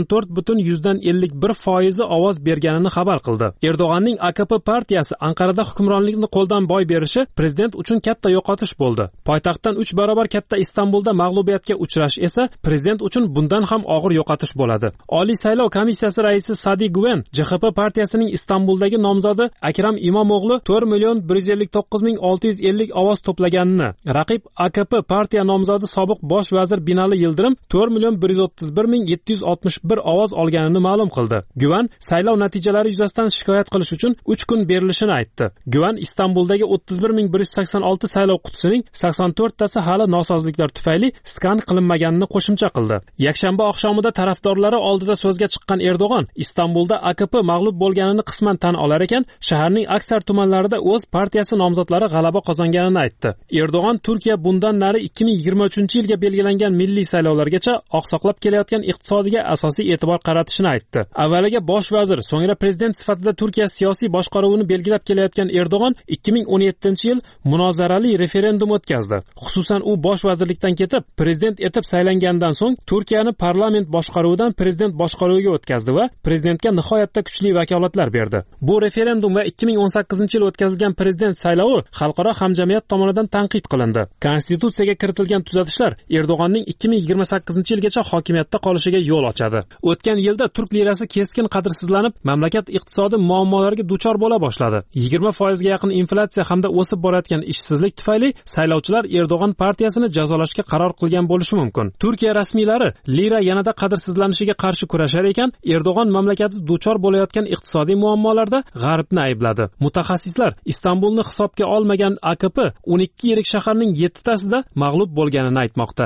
84,51% ovoz berganini xabar qildi. Erdo'g'anning AKP partiyasi Anqarada hukmronlikni qo'ldan boy berishi prezident uchun katta yo'qotish bo'ldi. Poytaxtdan 3 barobar katta Istanbulda mag'lubiyatga uchrash esa prezident uchun bundan ham og'ir yo'qotish bo'ladi. Oliy saylov komissiyasi raisi Sadi Guven CHP partiyasining Istanbuldagi nomzodi Akram Imomo'g'li 4,159,650 ovoz to'plaganini, raqib AKP partiya nomzodi sobiq bosh vazir Binali Yildirim 4,131,761 ovoz olganini ma'lum qildi. Guvan saylov natijalari yuzasidan shikoyat qilish uchun 3 kun berilishini aytdi. Guvan Istanbuldagi 31,186 saylov qutisining 84 tasi hali nosozliklar tufayli skan qilinmaganini qo'shimcha qildi. Yakshanba oqshomida tarafdorlari oldida so'zga chiqqan Erdo'g'an Istanbulda AKP mag'lub bo'lganini qisman tan olar ekan, shaharning aksar tumanlarida o'z partiyasi nomzodlari g'alaba qozonganini aytdi. Erdo'g'an Turkiya bundan nari 2023-yilga belgilangan milliy saylovlargacha oqsoqlab kelayotgan iqtisodiga asosiy e'tibor qaratishini aytdi. Avvaliga bosh vazir, so'ngra prezident sifatida Turkiya siyosiy boshqaruvini belgilab kelayotgan Erdo'g'an 2017-yil munozarali referendum o'tkazdi. Xususan u bosh vazirlikdan ketib, prezident etib saylangandan so'ng Turkiyani parlament boshqaruvidan prezident boshqaruviga o'tkazdi va prezidentga nihoyatda kuchli vakolatlar berdi. Bu referendum va 2018-yil o'tkazilgan prezident saylovi xalqaro hamjamiyat tomonidan tanqid qilindi. Konstitutsiyaga kiritilgan tuzatishlar Erdo'g'anning 2028-yilgacha hokimiyatda qolishiga yo'l ochadi. O'tgan yilda turk lirasi keskin qadrsizlanib, mamlakat iqtisodi muammolarga duchor bo'la boshladi. 20% ga yaqin inflyatsiya hamda o'sib borayotgan ishsizlik tufayli saylovchilar Erdo'g'an partiyasini jazolashga qaror qilgan bo'lishi mumkin. Turkiya rasmiylari lira yanada qadrsizlanishiga qarshi kurashar ekan, Erdo'g'an mamlakatda duchor bo'layotgan bo'layotgan iqtisodiy muammolarda G'arbni aybladi. Mutaxassislar Istanbulni hisobga olmagan AKP 12 yirik shaharning 7tasida mag'lub bo'lganini aytmoqda.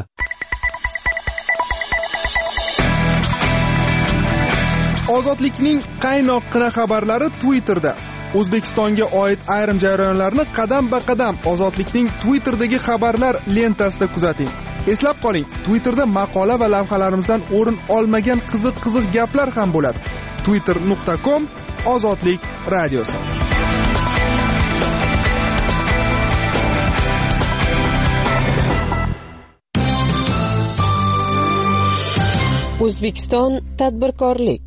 Ozodlikning qaynoqqina xabarlari Twitterda. O'zbekistonga oid ayrim jarayonlarni qadam-ba-qadam Ozodlikning Twitterdagi xabarlar lentasida kuzating. Eslab qoling, Twitterda maqola va lavhalarimizdan o'rin olmagan qiziq gaplar ham bo'ladi. twitter.com Ozodlik radiosi.
O'zbekiston tadbirkorlik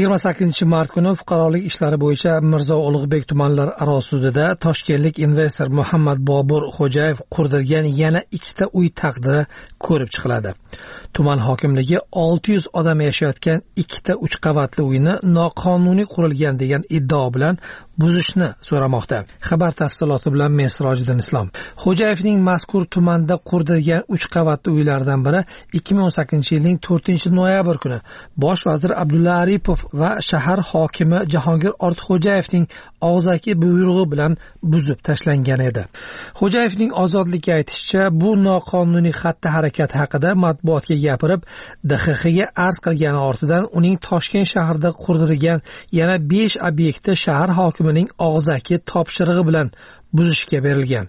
28 mart kuni fuqarolik ishlari bo'yicha Mirzo Ulug'bek tumanlar sudida toshkentlik investor Muhammad Bobur Xo'jayev qurdirgan yana 2ta uy taqdiri ko'rib chiqiladi. Tuman hokimligi 600 odam yashayotgan 2ta 3 qavatli uyni noqonuniy qurilgan degan iddao bilan buzishni so'ramoqda. Xabar tafsiloti bilan men Sirojiddin Islom. Xo'jayevning mazkur tumanda qurdirgan 3 qavatli uylardan biri 2018-yilning 4-noyabr kuni bosh vazir Abdulla Aripov va shahar hokimi Jahongir Ortiqxo'jayevning og'zaki buyrug'i bilan buzib tashlangan edi. Xo'jayevning ozodlikka aytishicha, bu noqonuniy xatti-harakat haqida matbuotga gapirib, DXXga arz qilgani ortidan uning Toshkent shahrida qurdirgan yana 5 obyektni shahar hokimining og'zaki topshirig'i bilan buzishga berilgan.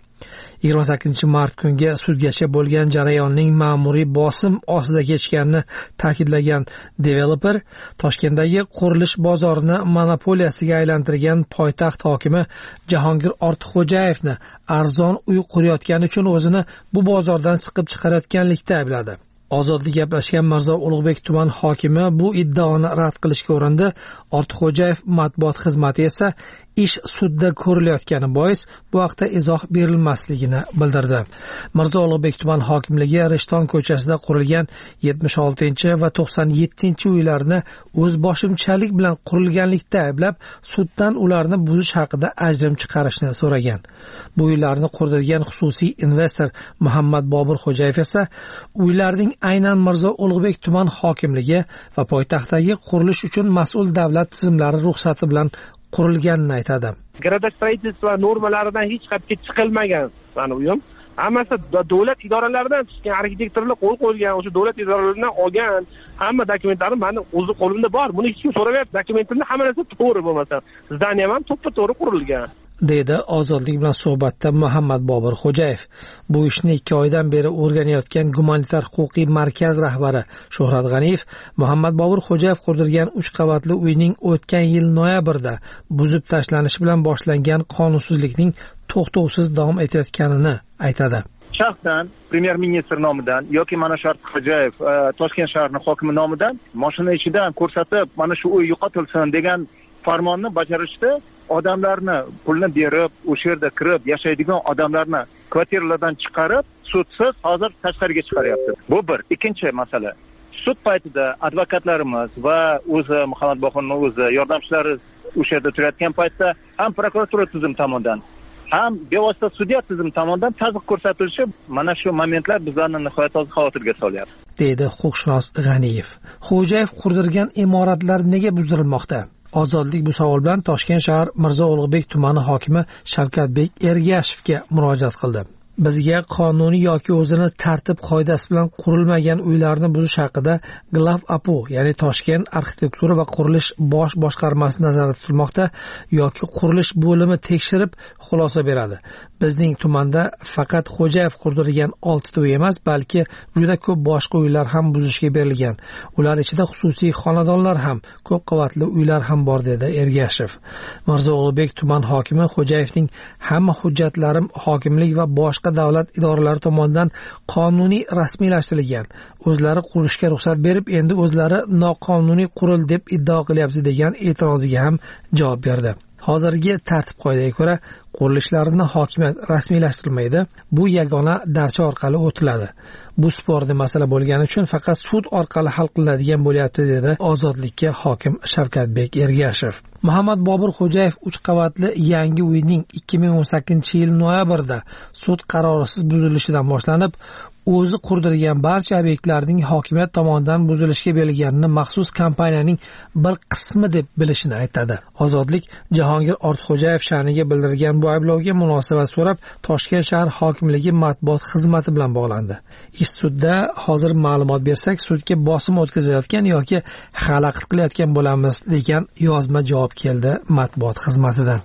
28 mart kunga sudgacha bo'lgan jarayonning ma'muriy bosim ostida kechganini ta'kidlagan developer Toshkentdagi qurilish bozorini monopoliyasiga aylantirgan poytaxt hokimi Jahongir Ortiqxo'jayevni arzon uy qurayotgani uchun o'zini bu bozordan siqib chiqarayotganlikda aybladi. Ozodlik gaplashgan Mirzo Ulug'bek tuman hokimi bu iddaoni rad qilishga urindi. Ortiqxo'jayev matbuot xizmati esa ish sudda ko'rilayotgani bois bu haqda izoh berilmasligini bildirdi. Mirzo Ulug'bek tuman hokimligi Rishton ko'chasida qurilgan 76 va 97 uylarni o'z boshimchalik bilan qurilganlikda ayblab, suddan ularni buzish haqida ajrim chiqarishni so'ragan. Bu uylarni qurdirgan xususiy investor Muhammad Bobur Xo'jayev esa uylarning aynan Mirzo Ulug'bek tuman hokimligi va poytaxtdagi qurilish uchun mas'ul davlat tizimlari ruxsati bilan qurilganini aytadi.
Gradostроительство normalaridan hech qayerga chiqilmagan mana uyim. Hammasi davlat idoralaridan chiqqan, arxitektorlar qo'l qo'ygan, o'sha davlat idoralaridan olgan hamma dokumentlarim meni o'z qo'limda bor. Buni hech kim so'ramayapti. Dokumentimda hamma narsa to'g'ri bo'lmasa, zdaniya ham to'ppa-to'g'ri qurilgan.
Dedi Ozodlik bilan suhbatda Muhammad Bobur Xo'jayev. Bu ishni 2 oydan beri o'rganayotgan gumanitar huquqiy markaz rahbari Shuhrat G'aniyev Muhammad Bobur Xo'jayev qurdirgan 3 qavatli uyning o'tgan yil noyabrda buzib tashlanishi bilan boshlangan qonunsizlikning to'xtovsiz davom etayotganini aytadi.
Shaxsan premyer ministr nomidan yoki mana shu Xo'jayev Toshkent shahrining hokimi nomidan mashina ichidan ko'rsatib, mana shu uy yo'qotilsin degan farmonni bajarishda odamlarni pulni berib, o'sha yerda kirib yashaydigan odamlarni kvartiralardan chiqarib, sudsiz hozir tashqariga chiqaryapti. Bu bir. Ikkinchi masala. Sud paytida advokatlarimiz va o'zi Muhammad Boburning o'zi yordamchilari o'sha yerda turayotgan paytda ham prokuratura tizim tomonidan, ham bevosita sudya tizim tomonidan tazyiq ko'rsatilishi mana shu momentlar bizlarni nihoyatda xavotirga solyapti.
Dedi huquqshunos G'aniyev. Xo'jayev qurdirgan imoratlar nega buzdirilmoqda? Ozodlik bu savol bilan Toshkent shahar Mirzo Ulug'bek tumani hokimi Shavkatbek Ergashevga murojaat qildi. Bizga qonuniy yoki o'zini tartib qoidasi bilan qurilmagan uylarni buzish haqida Glav APU, ya'ni Toshkent arxitektura va qurilish bosh boshqarmasi nazarda tutilmoqda yoki qurilish bo'limi tekshirib xulosa beradi. Bizning tumanda faqat Xo'jayev qurdirgan 6 ta uy emas, balki juda ko'p boshqa uylar ham buzishga berilgan. Ular ichida xususiy xonadonlar ham, ko'p qavatli uylar ham bor, dedi Ergashev. Mirzo Ulug'bek tuman hokimi Xo'jayevning hamma hujjatlarim hokimlik va boshqa davlat idoralari tomonidan qonuniy rasmiylashtirilgan. O'zlari qurishga ruxsat berib, endi o'zlari noqonuniy qurildi deb iddao qilyapti degan e'tiroziga ham javob berdi. Hozirgi tartib qoidaga ko'ra qurilishlarni hokimiyat rasmiylashtirmaydi. Bu yagona darcha orqali o'tiladi. Bu sporni masala bo'lgani uchun faqat sud orqali hal qilinadigan bo'lyapti, dedi Ozodlikka hokim Shavkatbek Ergashev. Muhammad Bobur Xo'jayev 3 qavatli yangi uyning 2018-yil noyabrda sud qarorisiz buzilishidan boshlanib o'zi qurdirgan barcha obyektlarning hokimiyat tomonidan buzilishga berilganini maxsus kompaniyaning bir qismi deb bilishini aytadi. Ozodlik Jahongir Ortiqxo'jayev sha'niga bildirgan bu ayblovga munosabat so'rab Toshkent shahar hokimligi matbuot xizmati bilan bog'landi. Ish sudda hozir ma'lumot bersak, sudga bosim o'tkazayotgan yoki xalaqit qilayotgan bo'lamiz degan yozma javob keldi matbuot xizmatidan.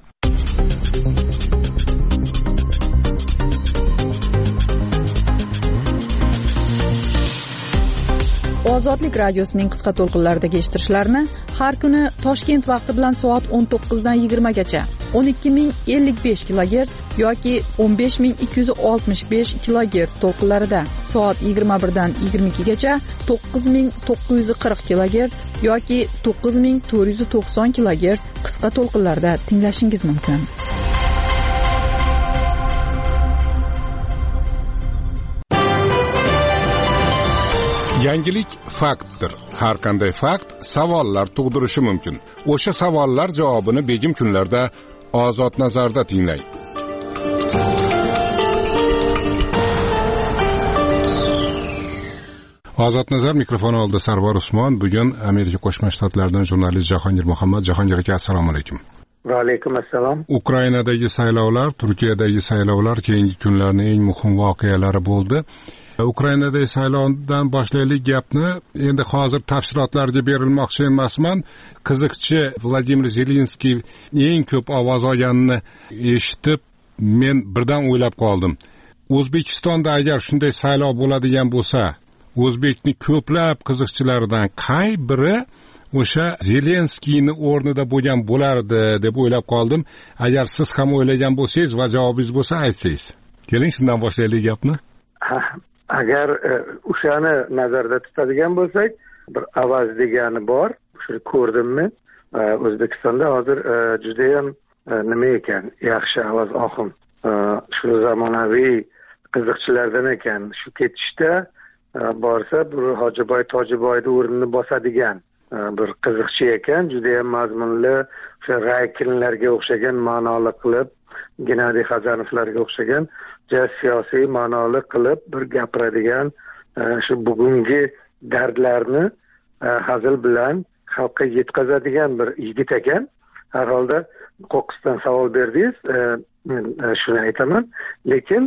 Ozodlik radiosining qisqa to'lqinlaridagi eshittirishlarni har kuni Toshkent vaqti bilan soat 19 dan 20 gacha 12055 kHz yoki 15265 kHz to'lqinlarida, soat 21 dan 22 gacha 9940 kHz yoki 9490 kHz qisqa to'lqinlarda tinglashingiz mumkin.
Yangilik faktdir. Har qanday fakt savollar tug'dirishi mumkin. O'sha savollar javobini begim kunlarda Ozod nazarda tinglang. Ozod nazar mikrofon oldida Sarvar Usmon. Bugun Amerika Qo'shma Shtatlaridan jurnalist Jahongir Muhammad. Jahongir aka, assalomu alaykum.
Va alaykum assalom.
Ukrainadagi saylovlar, Turkiyadagi saylovlar keyingi kunlarning eng muhim voqealari bo'ldi. Ukrainadagi saylovdan boshlaylik gapni. Endi hozir tafsilotlarga berilmoqchi emasman. Qiziqchi Vladimir Zelenskiy eng ko'p ovoz olganini eshitib, men birdan o'ylab qoldim. O'zbekistonda agar shunday saylov bo'ladigan bo'lsa, O'zbekning ko'plab qiziqchilaridan qay biri o'sha Zelenskiyning o'rnida bo'lgan bo'lardi deb o'ylab qoldim. Agar siz ham o'ylagan bo'lsangiz va javobingiz bo'lsa aytsangiz. Keling, shundan boshlaylik gapni.
Agar o'shani nazarda tutadigan bo'lsak, bir avaz degani bor. Shuni ko'rdimmi? O'zbekistonda hozir juda ham nima ekan, yaxshi avaz oqim. Shu zamonaviy qiziqchilardan ekan. Shu ketishda borsa bir Hojiboy Tojiboyni o'rnini bosadigan bir qiziqchi ekan. Juda ham mazmunli, o'sha Raykinlarga o'xshagan ma'noli qilib, Gennadiy Xazanovlarga o'xshagan siyosiy ma'noli qilib bir gapiradigan, shu bugungi dardlarni hazil bilan xalqqa yetkazadigan bir yigit ekan. Har holda qo'qqisdan savol berdingiz, men shuni aytaman. Lekin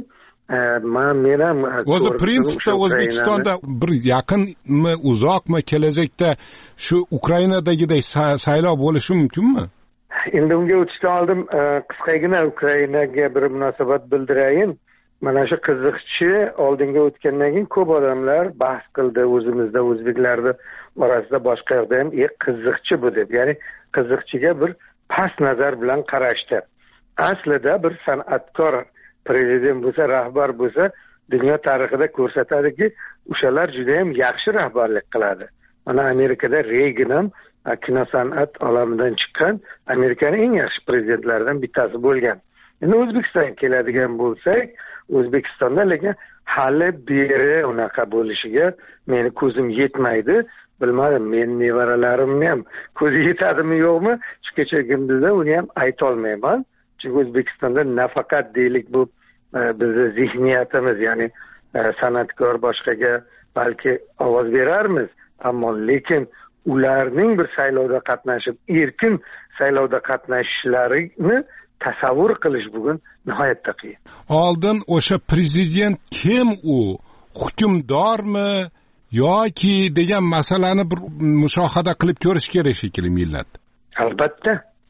men ham
o'zi prinsipda O'zbekistonda bir yaqinmi, uzoqmi kelajakda shu Ukrainadagiday saylov bo'lishi mumkinmi?
Endi unga o'tishdan oldin qisqagina Ukrainaga bir munosabat bildirayin. Mana shu qiziqchi oldinga o'tgandan keyin ko'p odamlar bahs qildi o'zimizda, o'zbeklarda orasida, boshqa yerda ham qiziqchi bu deb. Ya'ni qiziqchiga bir past nazar bilan qarashdi. Aslida bir san'atkor prezident bo'lsa, rahbar bo'lsa, dunyo tarixida ko'rsatadiki, o'shalar juda ham yaxshi rahbarlik qiladi. Mana Amerikada Reagan ham kino san'at olamidan chiqqan Amerikaning eng yaxshi prezidentlaridan bittasi bo'lgan. Endi O'zbekistonga keladigan bo'lsak, O'zbekistonda lekin hali beri unaqa bo'lishiga meni ko'zim yetmaydi. Bilmadim, men nevaralarimni ham ko'zi yetadimi yo'qmi, shu kechagimda uni ham ayta olmayman. Chunki O'zbekistonda nafaqat deylik bu bizning zihniyatimiz, ya'ni san'atkor boshqaga balki ovoz berarmiz, ammo lekin ularning bir saylovda qatnashib, erkin saylovda qatnashishlarini tasavvur qilish bugun nihoyatda qiyin.
Oldin o'sha prezident kim u? Hukmdormi yoki degan masalani bir mushohada qilib ko'rish kerak shekilli millat.
Albatta.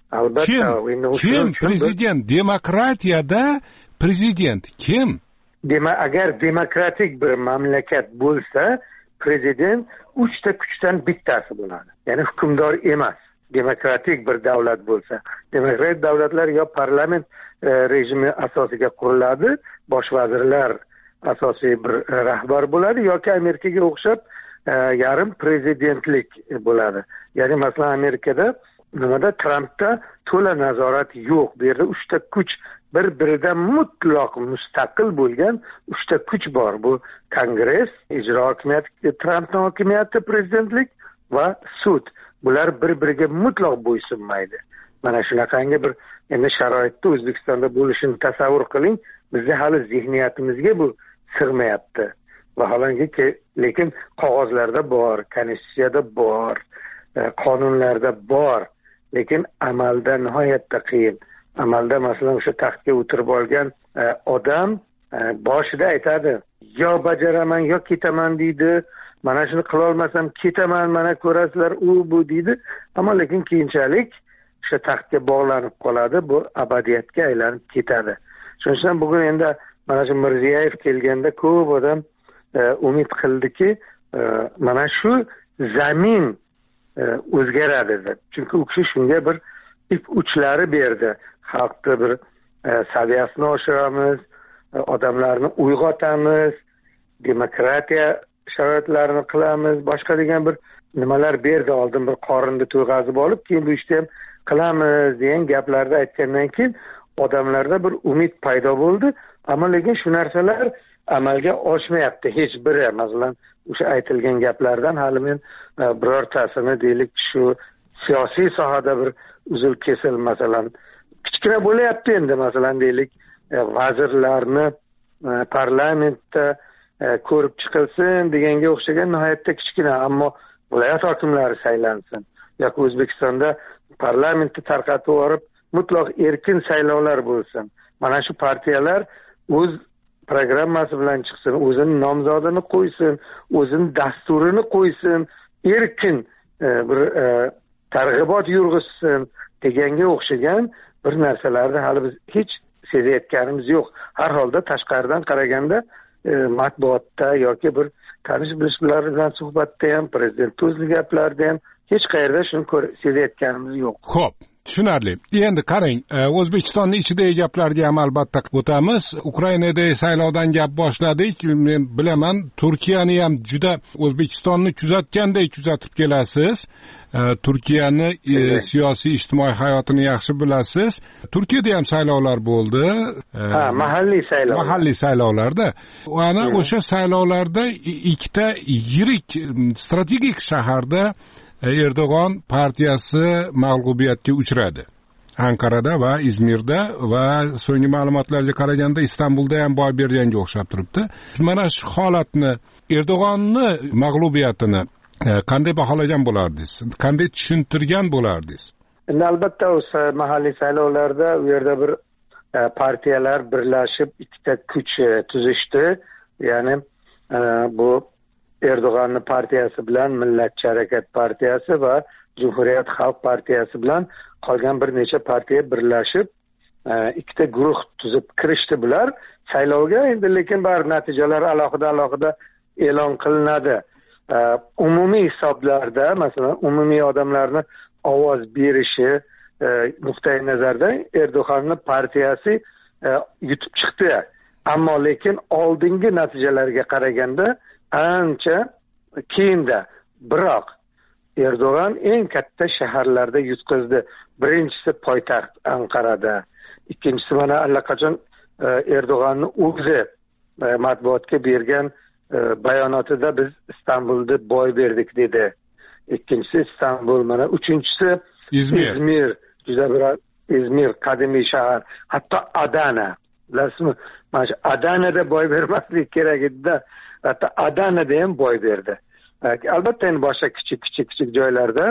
Kim prezident? Demokratiyada prezident kim?
Agar demokratik bir mamlakat bo'lsa, prezident 3 ta kuchdan bittasi bo'ladi. Ya'ni hukmdor emas. Demokratik bir davlat bo'lsa, demokratik davlatlar yo parlament rejimi asosiga quriladi, bosh vazirlar asosiy bir rahbar bo'ladi, yoki Amerikaga o'xshab yarim prezidentlik bo'ladi. Ya'ni masalan Amerikada nimada Trampda to'la nazorat yo'q. Bu yerda 3 ta kuch bir-biridan mutlaq mustaqil bo'lgan 3 ta kuch bor. Bu Kongress, ijro hokimiyati, Trampning hokimiyati, prezidentlik va sud. Bular bir-biriga mutlaq bo'ysunmaydi. Mana shunaqangi bir endi sharoitda O'zbekistonda bo'lishini tasavvur qiling. Bizning hali zehniyatimizga bu sig'mayapti. vaholanki lekin qog'ozlarda bor, konstitutsiyada bor, qonunlarda bor, lekin amalda nihoyatda qiyin. Amalda masalan o'sha taxtga o'tirib olgan odam boshida aytadi, yo bajaraman yo ketaman deydi, mana shuni qilolmasam ketaman, mana ko'rasizlar u bu deydi, ammo lekin keyinchalik o'sha taxtga bog'lanib qoladi, bu abadiyatga aylanib ketadi. Shuning uchun bugun endi mana shu Mirziyoyev kelganda ko'p odam umid qildiki, mana shu zamin o'zgaradi deb. Chunki u kishi shunga bir ip uchlari berdi. Xalqni bir saviyasini oshiramiz, odamlarni uyg'otamiz, demokratiya sharoitlarini qilamiz, boshqa degan bir nimalar berdi. Oldin bir qorinni to'yg'azib olib, keyin bu ishni ham qilamiz degan gaplarni aytgandan keyin odamlarda bir umid paydo bo'ldi. Ammo lekin shu narsalar amalga oshmayapti hech biri. Masalan, o'sha aytilgan gaplardan hali men birortasini deylik shu siyosiy sohada bir uzil kesil masalan kichkina bo'layapti endi. Masalan deylik vazirlarni parlamentda ko'rib chiqilsin deganga o'xshagan nihoyatda kichkina, ammo viloyat hokimlari saylansin yoki O'zbekistonda parlamentni tarqatib yuborib mutlaq erkin saylovlar bo'lsin. Mana shu partiyalar o'z programmasi bilan chiqsin, o'zini nomzodini qo'ysin, o'zini dasturini qo'ysin, erkin bir targ'ibot yurg'izsin deganga o'xshagan bir narsalarni hali biz hech sezayotganimiz yo'q. Har holda tashqaridan qaraganda matbuotda yoki bir tanish bilishlar bilan suhbatda ham, prezident o'zi gaplarida ham hech qayerda shuni sezayotganimiz yo'q.
Xo'p, tushunarli. Endi qarang, O'zbekistonning ichidagi gaplarga ham albatta o'tamiz. Ukrainadagi saylovdan gap boshladik. Men bilaman, Turkiyani ham juda O'zbekistonni kuzatgandek kuzatib kelasiz. Turkiyani siyosiy ijtimoiy hayotini yaxshi bilasiz. Turkiyada ham saylovlar bo'ldi.
Mahalliy saylovlar.
Mahalliy saylovlarda. Ana o'sha saylovlarda ikkita yirik strategik shaharda Erdo'g'on partiyasi mag'lubiyatga uchradi. Ankarada va Izmirda va so'nggi ma'lumotlarga qaraganda Istanbulda ham boy berganga o'xshab turibdi. Mana shu holatni, Erdo'g'onni mag'lubiyatini qanday baholagan bo'lardingiz? Qanday tushuntirgan bo'lardingiz?
Endi albatta o'sha mahalliy saylovlarda u yerda bir partiyalar birlashib ikkita kuch tuzishdi. Ya'ni bu Erdo'g'onni partiyasi bilan Millatchi harakat partiyasi va Cumhuriyet Xalq partiyasi bilan qolgan bir necha partiya birlashib ikkita guruh tuzib kirishdi bular saylovga. Endi lekin baribir natijalar alohida e'lon qilinadi. Umumiy hisoblarda masalan umumiy odamlarni ovoz berishi nuqtai nazardan Erdo'g'onni partiyasi yutib chiqdi. Ammo lekin oldingi natijalarga qaraganda ancha keyinda. Biroq Erdo'g'on eng katta shaharlarda yutqizdi. Birinchisi poytaxt Ankarada, ikkinchisi mana allaqachon Erdo'g'onni o'zi matbuotga bergan bayonotida biz Istanbulda boy berdik dedi. Ikkinchisi Istanbul, mana uchinchisi İzmir. Juda bir İzmir qadimiy shahar, hatto Adana. Bilasizmi? Mana shu Adanada boy bermaslik kerak edi-da. Hatto Adanada ham boy berdi. Albatta endi boshqa kichik joylarda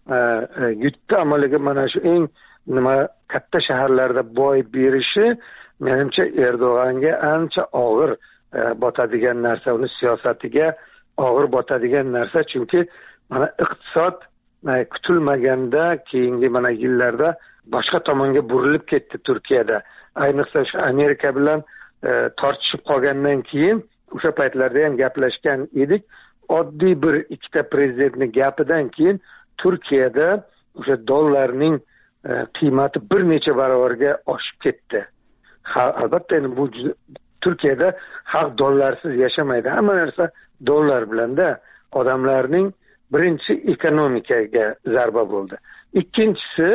yutdi, ammo lekin mana shu eng katta shaharlarda boy berishi menimcha Erdo'g'onga ancha og'ir botadigan narsa, uni siyosatiga og'ir botadigan narsa. Chunki mana iqtisod kutilmaganda keyingi mana yillarda boshqa tomonga burilib ketdi Turkiyada. Ayniqsa shu Amerika bilan tortishib qolgandan keyin o'sha paytlarda ham gaplashgan edik. Oddiy bir ikkita prezidentning gapidan keyin Turkiyada o'sha dollarning qiymati bir necha barobarga oshib ketdi. Albatta endi bu Turkiyada xalq dollarsiz yashamaydi. Hamma narsa dollar bilanda. Odamlarning birinchisi ekonomikaga zarba bo'ldi. Ikkinchisi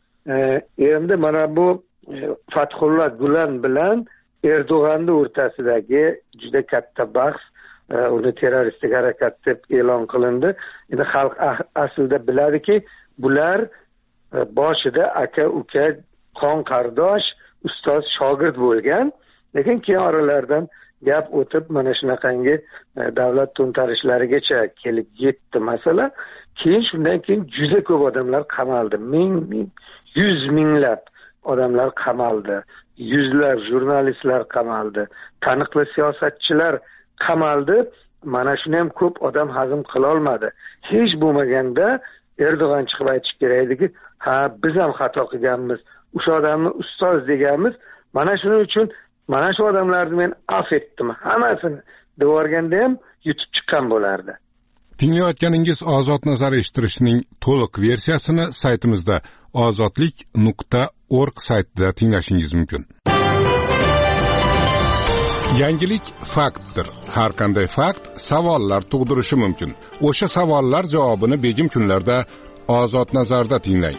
endi mana bu Fathullah Gulen bilan Erdo'g'onni o'rtasidagi juda katta bahs, uni terroristik harakat deb e'lon qilindi. Endi xalq aslida biladiki, bular boshida aka-uka, qon qardosh, ustoz shogird bo'lgan, lekin keyin oralaridan gap o'tib mana shunaqangi davlat to'ntarishlarigacha kelib yetdi masala. Keyin shundan keyin juda ko'p odamlar qamaldi. Ming, yuz minglab odamlar qamaldi. Yuzlab jurnalistlar qamaldi. Taniqli siyosatchilar qamaldi. Mana shuni ham ko'p odam hazm qila olmadi. Hech bo'lmaganda Erdo'g'an chiqib aytish kerak ediki, ha biz ham xato qilganmiz. O'sha odamni ustoz deganmiz. Mana shuning uchun mana shu odamlarni men af etdim. Hammasini devorganda ham yutib chiqqan bo'lardi.
Tinglayotganingiz Ozod nazar eshittirishning to'liq versiyasini saytimizda ozodlik.org saytida tinglashingiz mumkin. Yangilik faktdir. Har qanday fakt savollar tug'dirishi mumkin. O'sha savollar javobini begim kunlarda Ozod nazarda tinglang.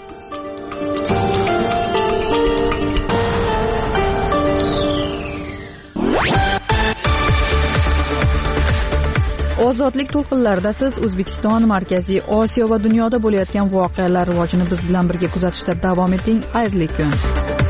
Ozodlik to'lqinlarida siz O'zbekiston, Markaziy Osiyo va dunyoda bo'layotgan voqealar rivojini biz bilan birga kuzatishda davom eting. Xayrli kun.